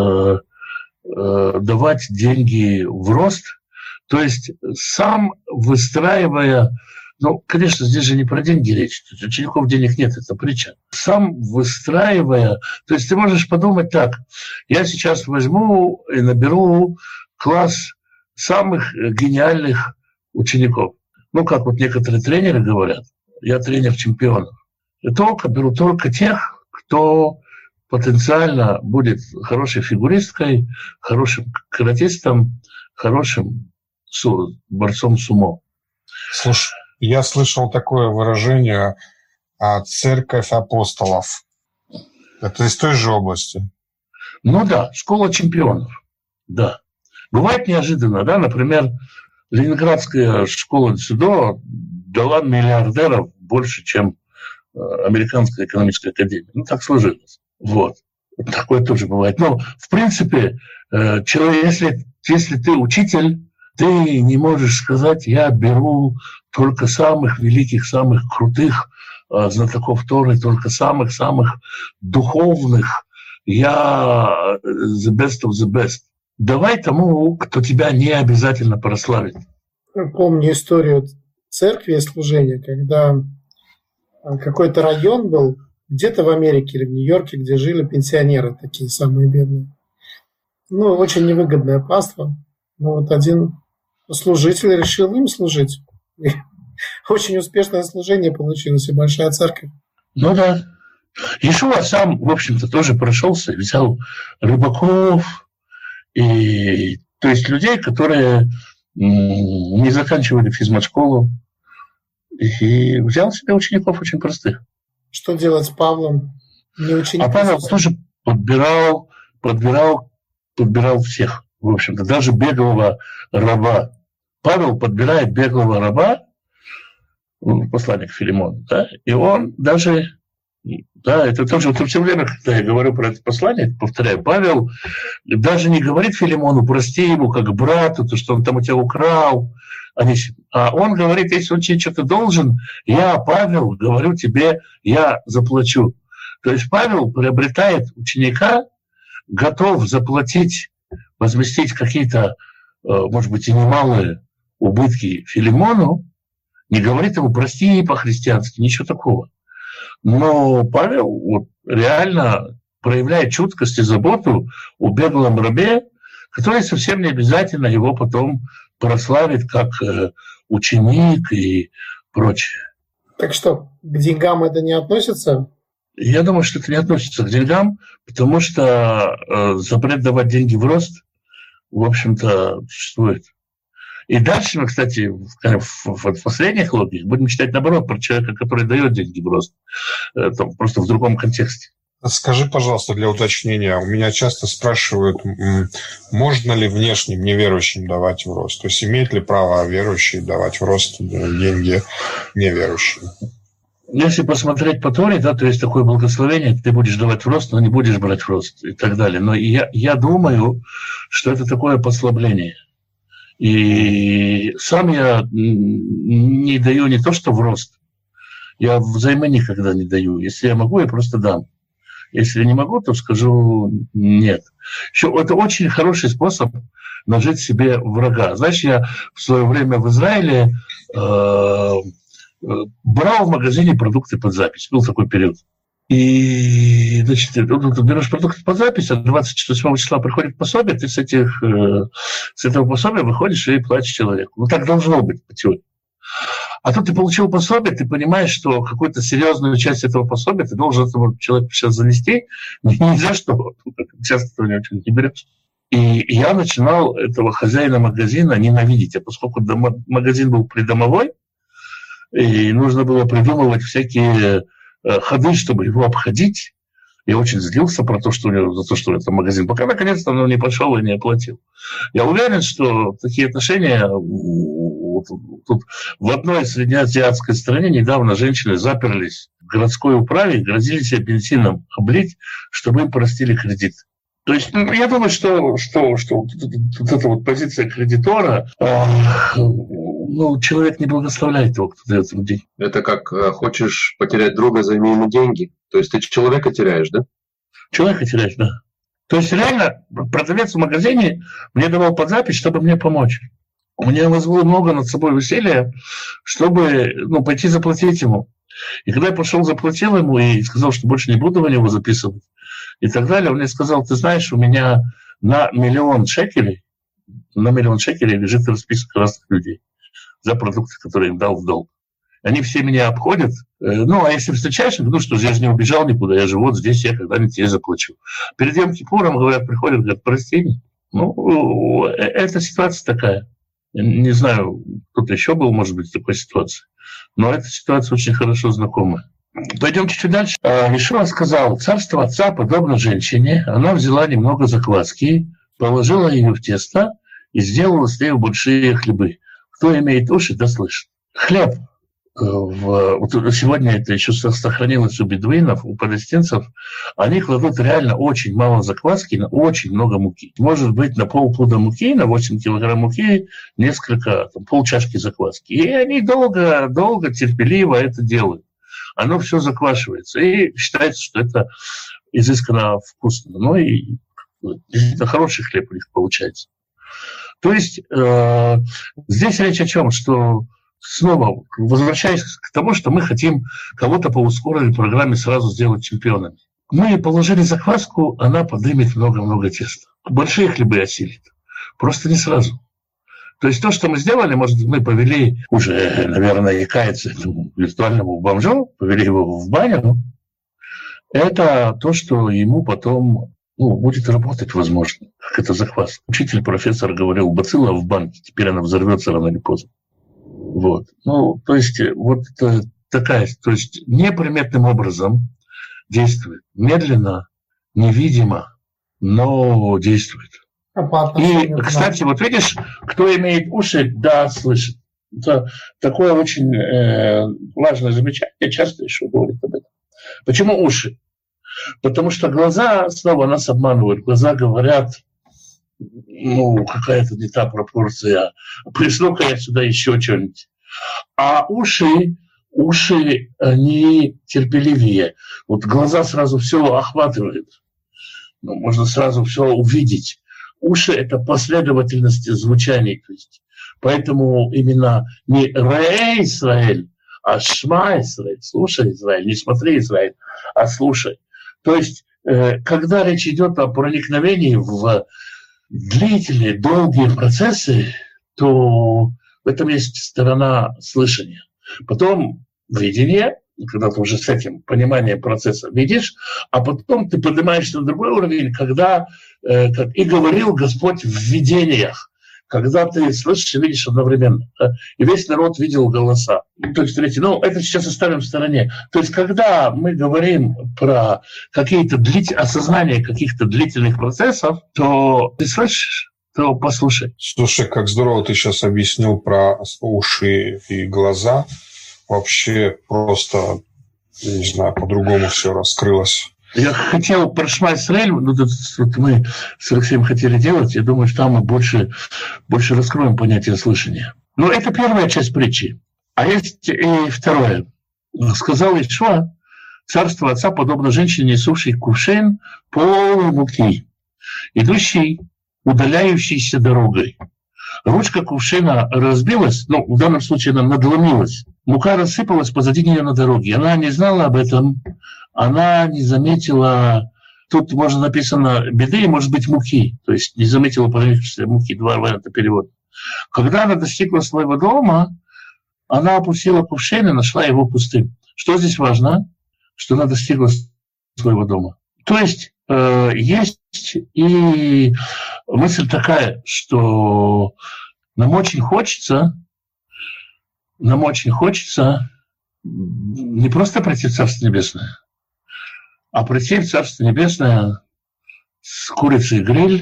давать деньги в рост, то есть сам выстраивая, ну, конечно, здесь же не про деньги речь, учеников денег нет, это притча. Сам выстраивая, то есть ты можешь подумать так, я сейчас возьму и наберу класс самых гениальных учеников. Ну, как вот некоторые тренеры говорят, я тренер чемпионов. И беру только тех, кто потенциально будет хорошей фигуристкой, хорошим каратистом, хорошим борцом сумо. Слушай, я слышал такое выражение «церковь апостолов». Это из той же области? Ну да, школа чемпионов, да. Бывает неожиданно, да, например, Ленинградская школа дзюдо дала миллиардеров больше, чем Американская экономическая академия. Ну, так сложилось. Вот. Такое тоже бывает. Но, в принципе, человек, если ты учитель, ты не можешь сказать, я беру только самых великих, самых крутых знатоков Торы, только самых-самых духовных. Я the best of the best. Давай тому, кто тебя не обязательно прославит. Помню историю церкви и служения, когда какой-то район был где-то в Америке или в Нью-Йорке, где жили пенсионеры, такие самые бедные. Ну, очень невыгодное паство. Но вот один служитель решил им служить. И очень успешное служение получилось, и большая церковь. Ну да. Иешуа сам, в общем-то, тоже прошелся, взял рыбаков, и, то есть людей, которые не заканчивали физмат-школу, и взял себе учеников очень простых. Что делать с Павлом? Не ученик. А Павел тоже подбирал всех, в общем-то, даже беглого раба. Павел подбирает беглого раба, посланник Филимону, да, и он даже, да, это тоже вот все время, когда я говорю про это послание, повторяю, Павел даже не говорит Филимону, прости ему как брату, то, что он там у тебя украл, а он говорит, если он тебе что-то должен, я, Павел, говорю тебе, я заплачу. То есть Павел приобретает ученика, готов заплатить, возместить какие-то, может быть, и немалые убытки Филимону, не говорит ему, прости по-христиански, ничего такого. Но Павел вот, реально проявляет чуткость и заботу о беглом рабе, который совсем не обязательно его потом прославит как ученик и прочее. Так что, к деньгам это не относится? Я думаю, что это не относится к деньгам, потому что запрет давать деньги в рост, в общем-то, существует. И дальше мы, кстати, в последних логиках будем читать, наоборот, про человека, который дает деньги в рост, просто в другом контексте. Скажи, пожалуйста, для уточнения, у меня часто спрашивают, можно ли внешним неверующим давать в рост? То есть имеет ли право верующий давать в рост деньги неверующим? Если посмотреть по Торе, да, то есть такое благословение, ты будешь давать в рост, но не будешь брать в рост и так далее. Но я думаю, что это такое послабление. И сам я не даю не то, что в рост, я взаймы никогда не даю. Если я могу, я просто дам. Если не могу, то скажу нет. Еще это очень хороший способ нажить себе врага. Знаешь, я в свое время в Израиле брал в магазине продукты под запись. Был такой период. И, значит, ты берешь продукт по записи, а 28 числа приходит пособие, ты с этого пособия выходишь и платишь человеку. Ну, так должно быть, по теории. А тут ты получил пособие, ты понимаешь, что какую-то серьезную часть этого пособия ты должен этому человеку сейчас занести. Ни за что. Часто этого ничего не берешь. И я начинал этого хозяина магазина ненавидеть. А поскольку магазин был придомовой, и нужно было придумывать всякие ходы, чтобы его обходить, я очень злился за то, что это магазин. Пока наконец-то он не пошел и не оплатил. Я уверен, что такие отношения... Тут в одной среднеазиатской стране недавно женщины заперлись в городской управе и грозили себе бензином облить, чтобы им простили кредит. То есть я думаю, что вот эта вот позиция кредитора, человек не благословляет его, кто дает ему деньги. Это как хочешь потерять друга, займи ему деньги. То есть ты человека теряешь, да? Человека теряешь, да. То есть реально продавец в магазине мне давал под запись, чтобы мне помочь. У меня возникло много над собой усилия, чтобы пойти заплатить ему. И когда я пошел, заплатил ему и сказал, что больше не буду на него записывать и так далее, он мне сказал: ты знаешь, у меня на 1 миллион шекелей лежит расписка разных людей за продукты, которые им дал в долг. Они все меня обходят. А если встречаешь, что я же не убежал никуда, я же вот здесь, я когда-нибудь тебе заплачу. Перед Йом-Кипуром, приходят, говорят: прости. Эта ситуация такая. Я не знаю, кто-то еще был, может быть, в такой ситуации. Но эта ситуация очень хорошо знакомая. Пойдем чуть-чуть дальше. Ишуа сказал: царство отца подобно женщине. Она взяла немного закваски, положила ее в тесто и сделала с нею большие хлебы. Кто имеет уши, да слышит. Хлеб. Сегодня это еще сохранилось у бедуинов, у палестинцев. Они кладут реально очень мало закваски на очень много муки. Может быть, на полпуда муки, на 8 килограмм муки, полчашки закваски. И они долго, терпеливо это делают. Оно все заквашивается. И считается, что это изысканно вкусно. И действительно хороший хлеб у них получается. То есть здесь речь о чем? Что снова возвращаясь к тому, что мы хотим кого-то по ускоренной программе сразу сделать чемпионами. Мы положили закваску, она поднимет много-много теста. Большие хлебы осилит. Просто не сразу. То есть то, что мы сделали, может, мы повели уже, наверное, каяться этому виртуальному бомжу, повели его в баню, это то, что ему потом будет работать, возможно, как это закваска. Учитель, профессор говорил: бацилла в банке, теперь она взорвется рано или поздно. То есть это такая, то есть неприметным образом действует. Медленно, невидимо, но действует. И, кстати, видишь, кто имеет уши, да, слышит. Это такое очень важное замечание, часто еще говорит об этом. Почему уши? Потому что глаза, снова нас обманывают. Глаза говорят: какая-то не та пропорция, пришлю-ка я сюда еще что-нибудь. А уши, они терпеливее. Глаза сразу все охватывают. Можно сразу все увидеть. Уши – это последовательность звучаний. То есть, поэтому именно не «Ре Израиль», а «Шма Израиль», «Слушай, Израиль», не «Смотри, Израиль», а «Слушай». То есть, когда речь идет о проникновении в длительные, долгие процессы, то в этом есть сторона слышания. Потом видение, когда ты уже с этим пониманием процесса видишь, а потом ты поднимаешься на другой уровень, когда, как и говорил Господь в видениях, когда ты слышишь и видишь одновременно. И весь народ видел голоса. То есть, смотрите, это сейчас оставим в стороне. То есть, когда мы говорим про какие-то осознание каких-то длительных процессов, то ты слышишь, то послушай. Слушай, как здорово ты сейчас объяснил про уши и глаза. Вообще просто, не знаю, по-другому все раскрылось. Я хотел про Шма Исраэль, мы с Алексеем хотели делать, я думаю, что там мы больше раскроем понятие слышания. Но это первая часть притчи. А есть и второе. Сказал Ишуа: царство отца подобно женщине, несущей кувшин полный муки, идущей удаляющейся дорогой. Ручка кувшина разбилась, в данном случае она надломилась. Мука рассыпалась позади нее на дороге. Она не знала об этом, она не заметила, тут можно написано беды, может быть, муки, то есть не заметила появившейся муки, два варианта перевода. Когда она достигла своего дома, она опустила кувшин и нашла его пустым. Что здесь важно? Что она достигла своего дома. То есть есть и мысль такая, что нам очень хочется не просто пройти в Царство Небесное, а прийти в Царство Небесное с курицей гриль,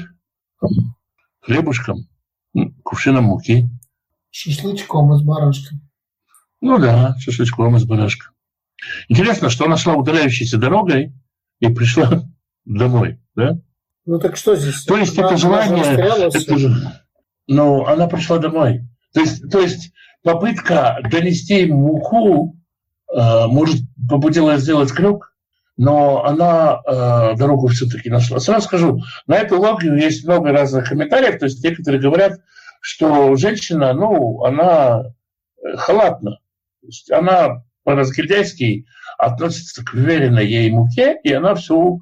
хлебушком, кувшином муки. Шашлычком из барашка. Ну да, шашлычком из барашка. Интересно, что она шла удаляющейся дорогой и пришла домой, да? Ну так что здесь? То есть это желание... Ну, она пришла домой. То есть попытка донести муку, может, побудила сделать крюк, но она дорогу все-таки нашла. Сразу скажу, на эту логику есть много разных комментариев. То есть некоторые говорят, что женщина, она халатна. То есть она по-разгильдяйски относится к уверенной ей муке, и она всю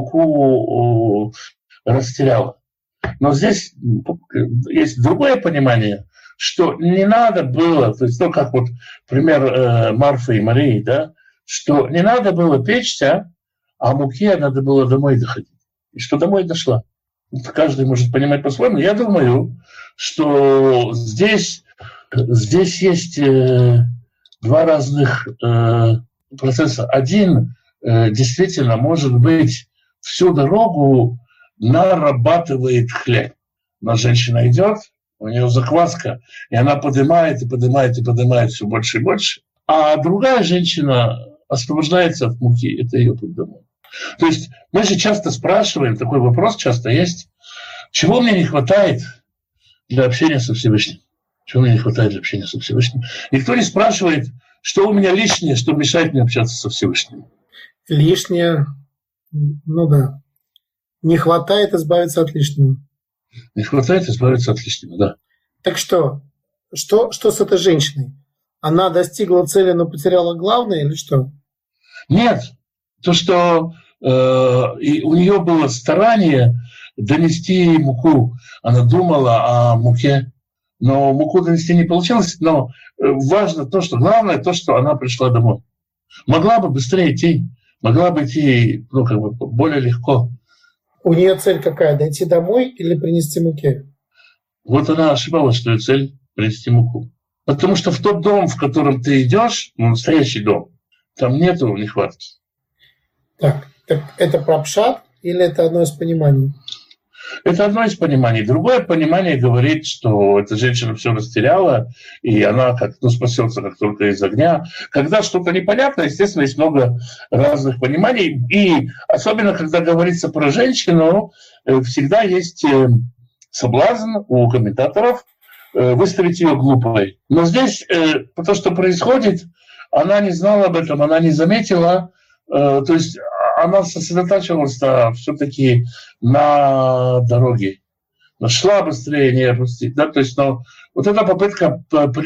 муку растеряла. Но здесь есть другое понимание, что не надо было, то есть, как вот пример Марфы и Марии, да, что не надо было печься, а муке надо было домой доходить. И что домой дошла. Это каждый может понимать по-своему. Я думаю, что здесь есть два разных процесса. Один действительно, может быть, всю дорогу нарабатывает хлеб. Но женщина идет, у нее закваска, и она поднимает все больше и больше. А другая женщина освобождается от муки, это ее путь домой. То есть мы же часто спрашиваем, такой вопрос часто есть, чего мне не хватает для общения со Всевышним? Чего мне не хватает для общения со Всевышним? Никто не спрашивает, что у меня лишнее, что мешает мне общаться со Всевышним. Лишнее, да. Не хватает избавиться от лишнего. Не хватает избавиться от лишнего, да. Так что с этой женщиной? Она достигла цели, но потеряла главное или что? Нет. То, что и у нее было старание донести муку. Она думала о муке, но муку донести не получилось. Но важно главное то, что она пришла домой. Могла бы быстрее идти, могла бы идти более легко. У нее цель какая? Дойти домой или принести муки? Вот она ошибалась, что ее цель – принести муку. Потому что в тот дом, в котором ты идешь, настоящий дом, там нету нехватки. Так это про пшат или это одно из пониманий? Это одно из пониманий. Другое понимание говорит, что эта женщина все растеряла, и она спасется как только из огня. Когда что-то непонятно, естественно, есть много разных пониманий. И особенно, когда говорится про женщину, всегда есть соблазн у комментаторов выставить ее глупой. Но здесь то, что происходит, она не знала об этом, она не заметила. То есть она сосредотачивалась все-таки на дороге. Шла быстрее, не опустить. Да? То есть, вот эта попытка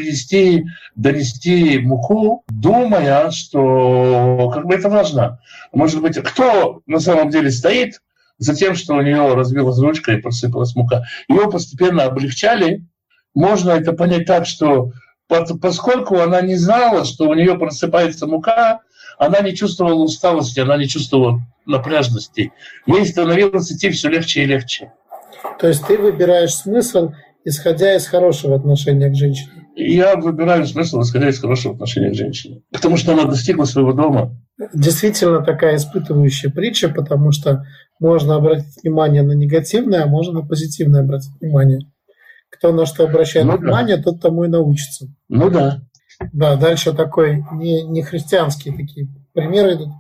донести муку, думая, что это важно. Может быть, кто на самом деле стоит за тем, что у нее разбилась ручка и просыпалась мука. Ее постепенно облегчали. Можно это понять так, что поскольку она не знала, что у нее просыпается мука, она не чувствовала усталости, она не чувствовала напряжности. Ей становилось идти все легче и легче. То есть ты выбираешь смысл, исходя из хорошего отношения к женщине? Я выбираю смысл, исходя из хорошего отношения к женщине. Потому что она достигла своего дома. Действительно такая испытывающая притча, потому что можно обратить внимание на негативное, а можно на позитивное обратить внимание. Кто на что обращает внимание, тот тому и научится. Да. Да, дальше такой не христианские такие примеры идут.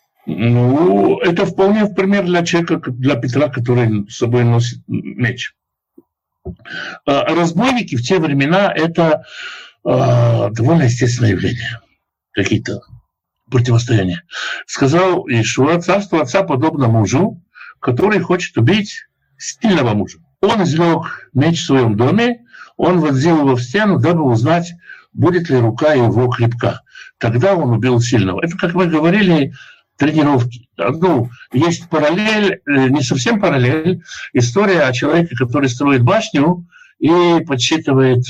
Это вполне пример для человека, для Петра, который с собой носит меч. Разбойники в те времена – это довольно естественное явление. Какие-то противостояния. Сказал Иешуа: царство отца подобно мужу, который хочет убить сильного мужа. Он извлек меч в своем доме, он вонзил его в стену, дабы узнать, будет ли рука его крепка. Тогда он убил сильного. Это, как мы говорили, тренировки. Ну, есть параллель, не совсем параллель, история о человеке, который строит башню и подсчитывает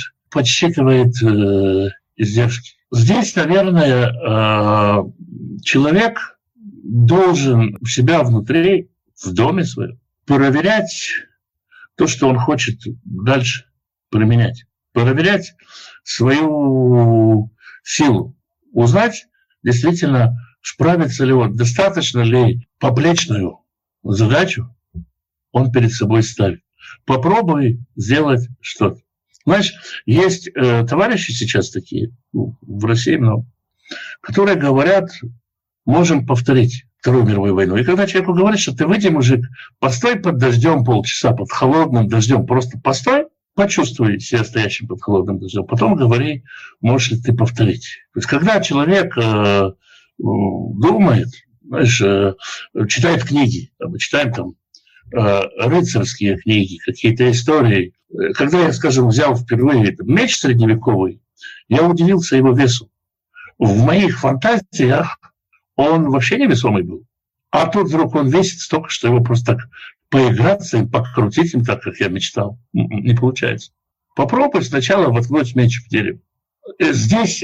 издержки. Здесь, наверное, человек должен у себя внутри, в доме своем, проверять то, что он хочет дальше применять. Проверять свою силу. Узнать, действительно, справится ли он, достаточно ли поплечную задачу он перед собой ставит. Попробуй сделать что-то. Знаешь, есть товарищи сейчас такие, в России много, которые говорят, можем повторить Вторую мировую войну. И когда человеку говорят, что ты выйди, мужик, постой под дождем полчаса, под холодным дождем, просто постой, почувствуй себя стоящим под холодным дождем, потом говори, можешь ли ты повторить. То есть когда человек думает, знаешь, читает книги, мы читаем там рыцарские книги, какие-то истории. Когда я, скажем, взял впервые меч средневековый, я удивился его весу. В моих фантазиях он вообще невесомый был. А тут вдруг он весит столько, что его просто так поиграться им, покрутить им так, как я мечтал, не получается. Попробуй сначала воткнуть меч в дерево. Здесь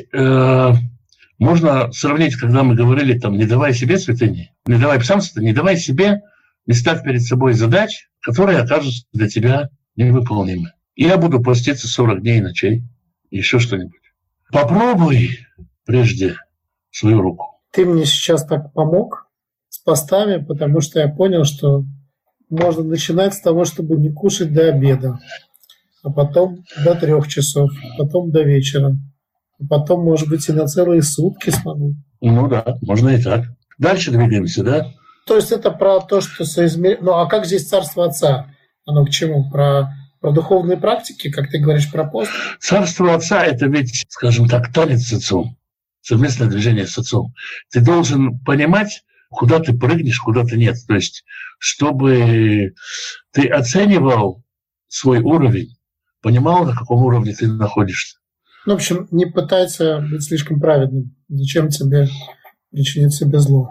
можно сравнить, когда мы говорили, там, не давай себе святыни, не давай псам святыни, не давай себе, не ставь перед собой задач, которые окажутся для тебя невыполнимы. Я буду поститься 40 дней и ночей, еще что-нибудь. Попробуй прежде свою руку. Ты мне сейчас так помог с постами, потому что я понял, что можно начинать с того, чтобы не кушать до обеда, а потом до 3 часов, потом до вечера, а потом, может быть, и на целые сутки смогу. Ну да, можно и так. Дальше двигаемся, да? То есть это про то, что соизмеряется... Ну, а как здесь Царство Отца? Оно к чему? Про духовные практики, как ты говоришь, про пост? Царство Отца – это ведь, скажем так, танец с Отцом, совместное движение с Отцом. Ты должен понимать, куда ты прыгнешь, куда ты нет. То есть, чтобы ты оценивал свой уровень, понимал, на каком уровне ты находишься. Ну, в общем, не пытайся быть слишком праведным. Зачем тебе причинить себе зло?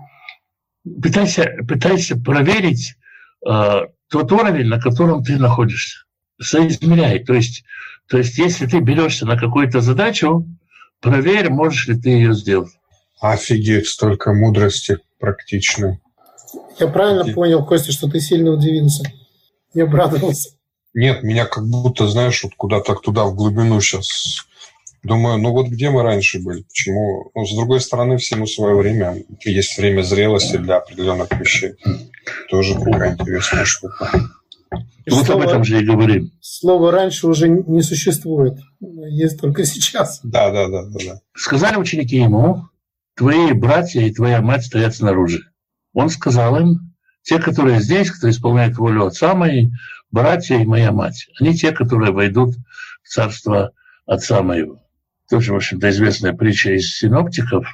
Пытайся проверить тот уровень, на котором ты находишься. Соизмеряй. То есть, если ты берешься на какую-то задачу, проверь, можешь ли ты ее сделать. Офигеть, столько мудрости практичной. Я правильно понял, Костя, что ты сильно удивился? Я обрадовался. Нет, меня как будто, знаешь, вот куда-то туда в глубину сейчас. Думаю, ну вот где мы раньше были? Почему? Ну, с другой стороны, всему свое время. Есть время зрелости для определенных вещей. Тоже такая интересная штука. Вот об этом же и говорим. Слово «раньше» уже не существует. Есть только сейчас. Да. Сказали ученики ему, твои братья и твоя мать стоят снаружи. Он сказал им, те, которые здесь, кто исполняет волю Отца моей, братья и моя мать, они те, которые войдут в царство Отца моего. Тоже, в общем-то, известная притча из синоптиков.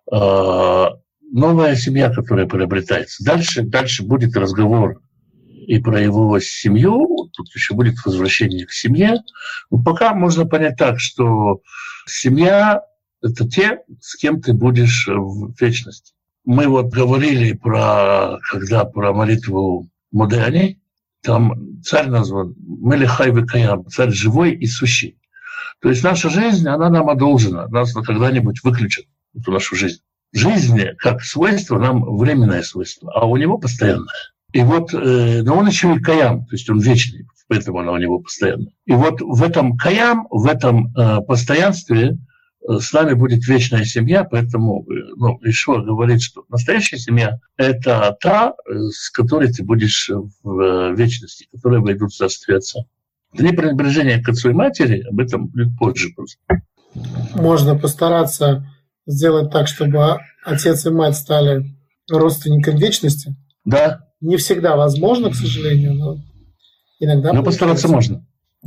Новая семья, которая приобретается. Дальше будет разговор и про его семью, тут еще будет возвращение к семье. Но пока можно понять так, что семья – это те, с кем ты будешь в вечности. Мы вот говорили про молитву Модеани, там царь назван Мелехай Векаям, царь живой и сущий. То есть наша жизнь, она нам одолжена, нас когда-нибудь выключат, эту нашу жизнь. Жизнь, как свойство, нам временное свойство, а у него постоянное. И вот, но он еще и каям, то есть он вечный, поэтому она у него постоянная. И вот в этом каям, в этом постоянстве с нами будет вечная семья, поэтому Ишуа говорит, что настоящая семья – это та, с которой ты будешь в вечности, которая войдут в царствие Отца. Это не пренебрежение к отцу и матери, об этом будет позже просто. Можно постараться сделать так, чтобы отец и мать стали родственниками вечности. Да. Не всегда возможно, к сожалению, но иногда. Но постараться можно.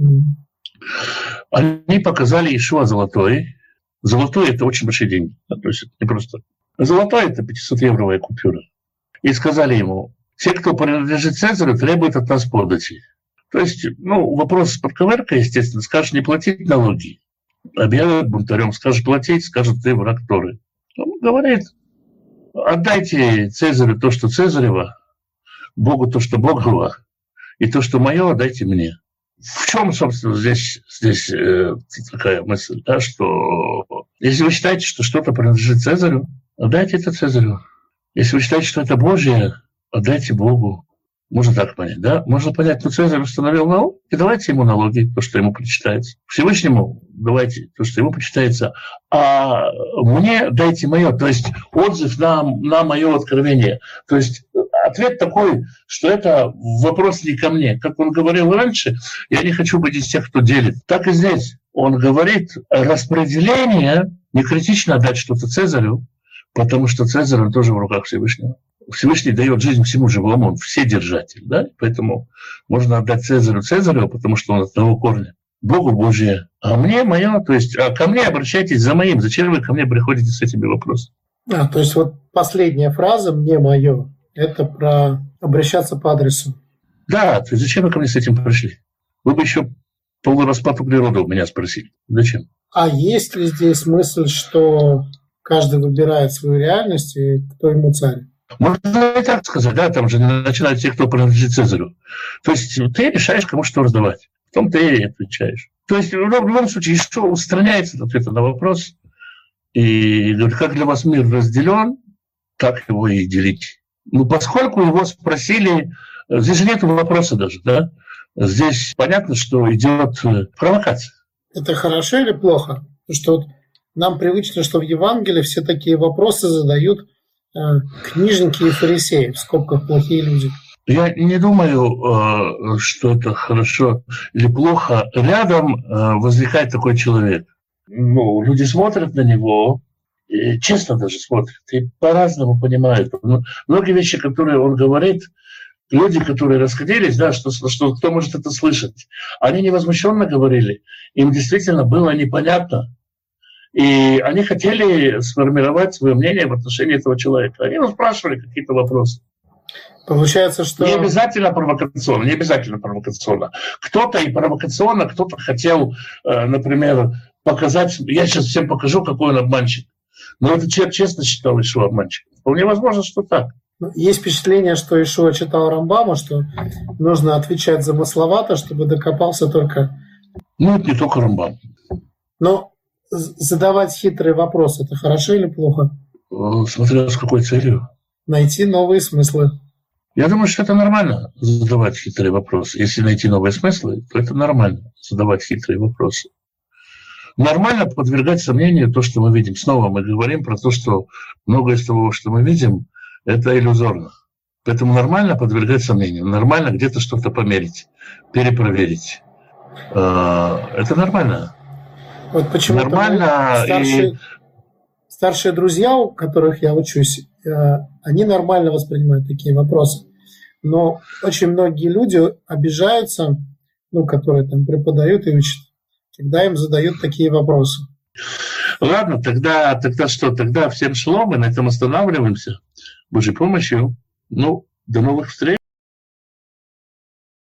Они показали Ишуа золотой. Золотой – это очень большие деньги. То есть это не просто. Золотой – это 500-евровая купюра. И сказали ему, те, кто принадлежит Цезарю, требуют от нас подати. То есть, вопрос с подковыркой, естественно, скажешь не платить налоги. Объявят бунтарем, скажешь платить, скажут ты враг Торы. Он говорит, отдайте Цезарю то, что Цезарева, Богу то, что Богово, и то, что мое, отдайте мне. В чем, собственно, здесь такая мысль, да, что если вы считаете, что что-то принадлежит Цезарю, отдайте это Цезарю. Если вы считаете, что это Божье, отдайте Богу. Можно так понять, да? Можно понять, что Цезарь установил налог, и давайте ему налоги, то, что ему причитается. Всевышнему давайте то, что ему причитается, а мне дайте мое, то есть отзыв на мое откровение. То есть ответ такой, что это вопрос не ко мне. Как он говорил раньше, я не хочу быть из тех, кто делит. Так и здесь. Он говорит, распределение, не критично отдать что-то Цезарю, потому что Цезарь, он тоже в руках Всевышнего. Всевышний дает жизнь всему живому, он вседержатель, да? Поэтому можно отдать Цезарю, потому что он от того корня. Богу Божие, а мне мое, то есть ко мне обращайтесь за моим. Зачем вы ко мне приходите с этими вопросами? То есть вот последняя фраза «мне мое» – это про обращаться по адресу. Да, то есть зачем вы ко мне с этим пришли? Вы бы еще полураспад углерода у меня спросили. Зачем? А есть ли здесь мысль, что каждый выбирает свою реальность, и кто ему царь? Можно и так сказать, да, там же начинают те, кто принадлежит Цезарю. То есть ты решаешь, кому что раздавать. Потом ты и отвечаешь. То есть в любом случае, что устраняется от ответа на вопрос. И говорит, как для вас мир разделен, так его и делить. Ну, поскольку его спросили, здесь же нет вопроса даже, да? Здесь понятно, что идет провокация. Это хорошо или плохо? Потому что вот нам привычно, что в Евангелии все такие вопросы задают книжники и фарисеи, в скобках плохие люди. Я не думаю, что это хорошо или плохо. Рядом возникает такой человек. Ну, люди смотрят на него, и честно даже смотрят, и по-разному понимают. Многие вещи, которые он говорит, люди, которые расходились, да, что кто может это слышать, они невозмущенно говорили, им действительно было непонятно. И они хотели сформировать свое мнение в отношении этого человека. Они спрашивали какие-то вопросы. Получается, что... Не обязательно провокационно. Кто-то и провокационно, кто-то хотел, например, показать... Я сейчас всем покажу, какой он обманщик. Но этот человек честно считал Ишуа обманщик. Вполне возможно, что так. Есть впечатление, что Ишуа читал Рамбама, что нужно отвечать замысловато, чтобы докопался только... Ну, это не только Рамбам. Но задавать хитрые вопросы – это хорошо или плохо? Смотря с какой целью. Найти новые смыслы. Я думаю, что это нормально задавать хитрые вопросы. Если найти новые смыслы, то это нормально задавать хитрые вопросы. Нормально подвергать сомнению то, что мы видим. Снова мы говорим про то, что многое из того, что мы видим, это иллюзорно. Поэтому нормально подвергать сомнению. Нормально где-то что-то померить, перепроверить. Это нормально. Вот почему-то нормально. Старшие друзья, у которых я учусь, они нормально воспринимают такие вопросы. Но очень многие люди обижаются, которые там преподают и учат, когда им задают такие вопросы. Ладно, тогда что? Тогда всем шалом, мы на этом останавливаемся. Божьей помощью. До новых встреч.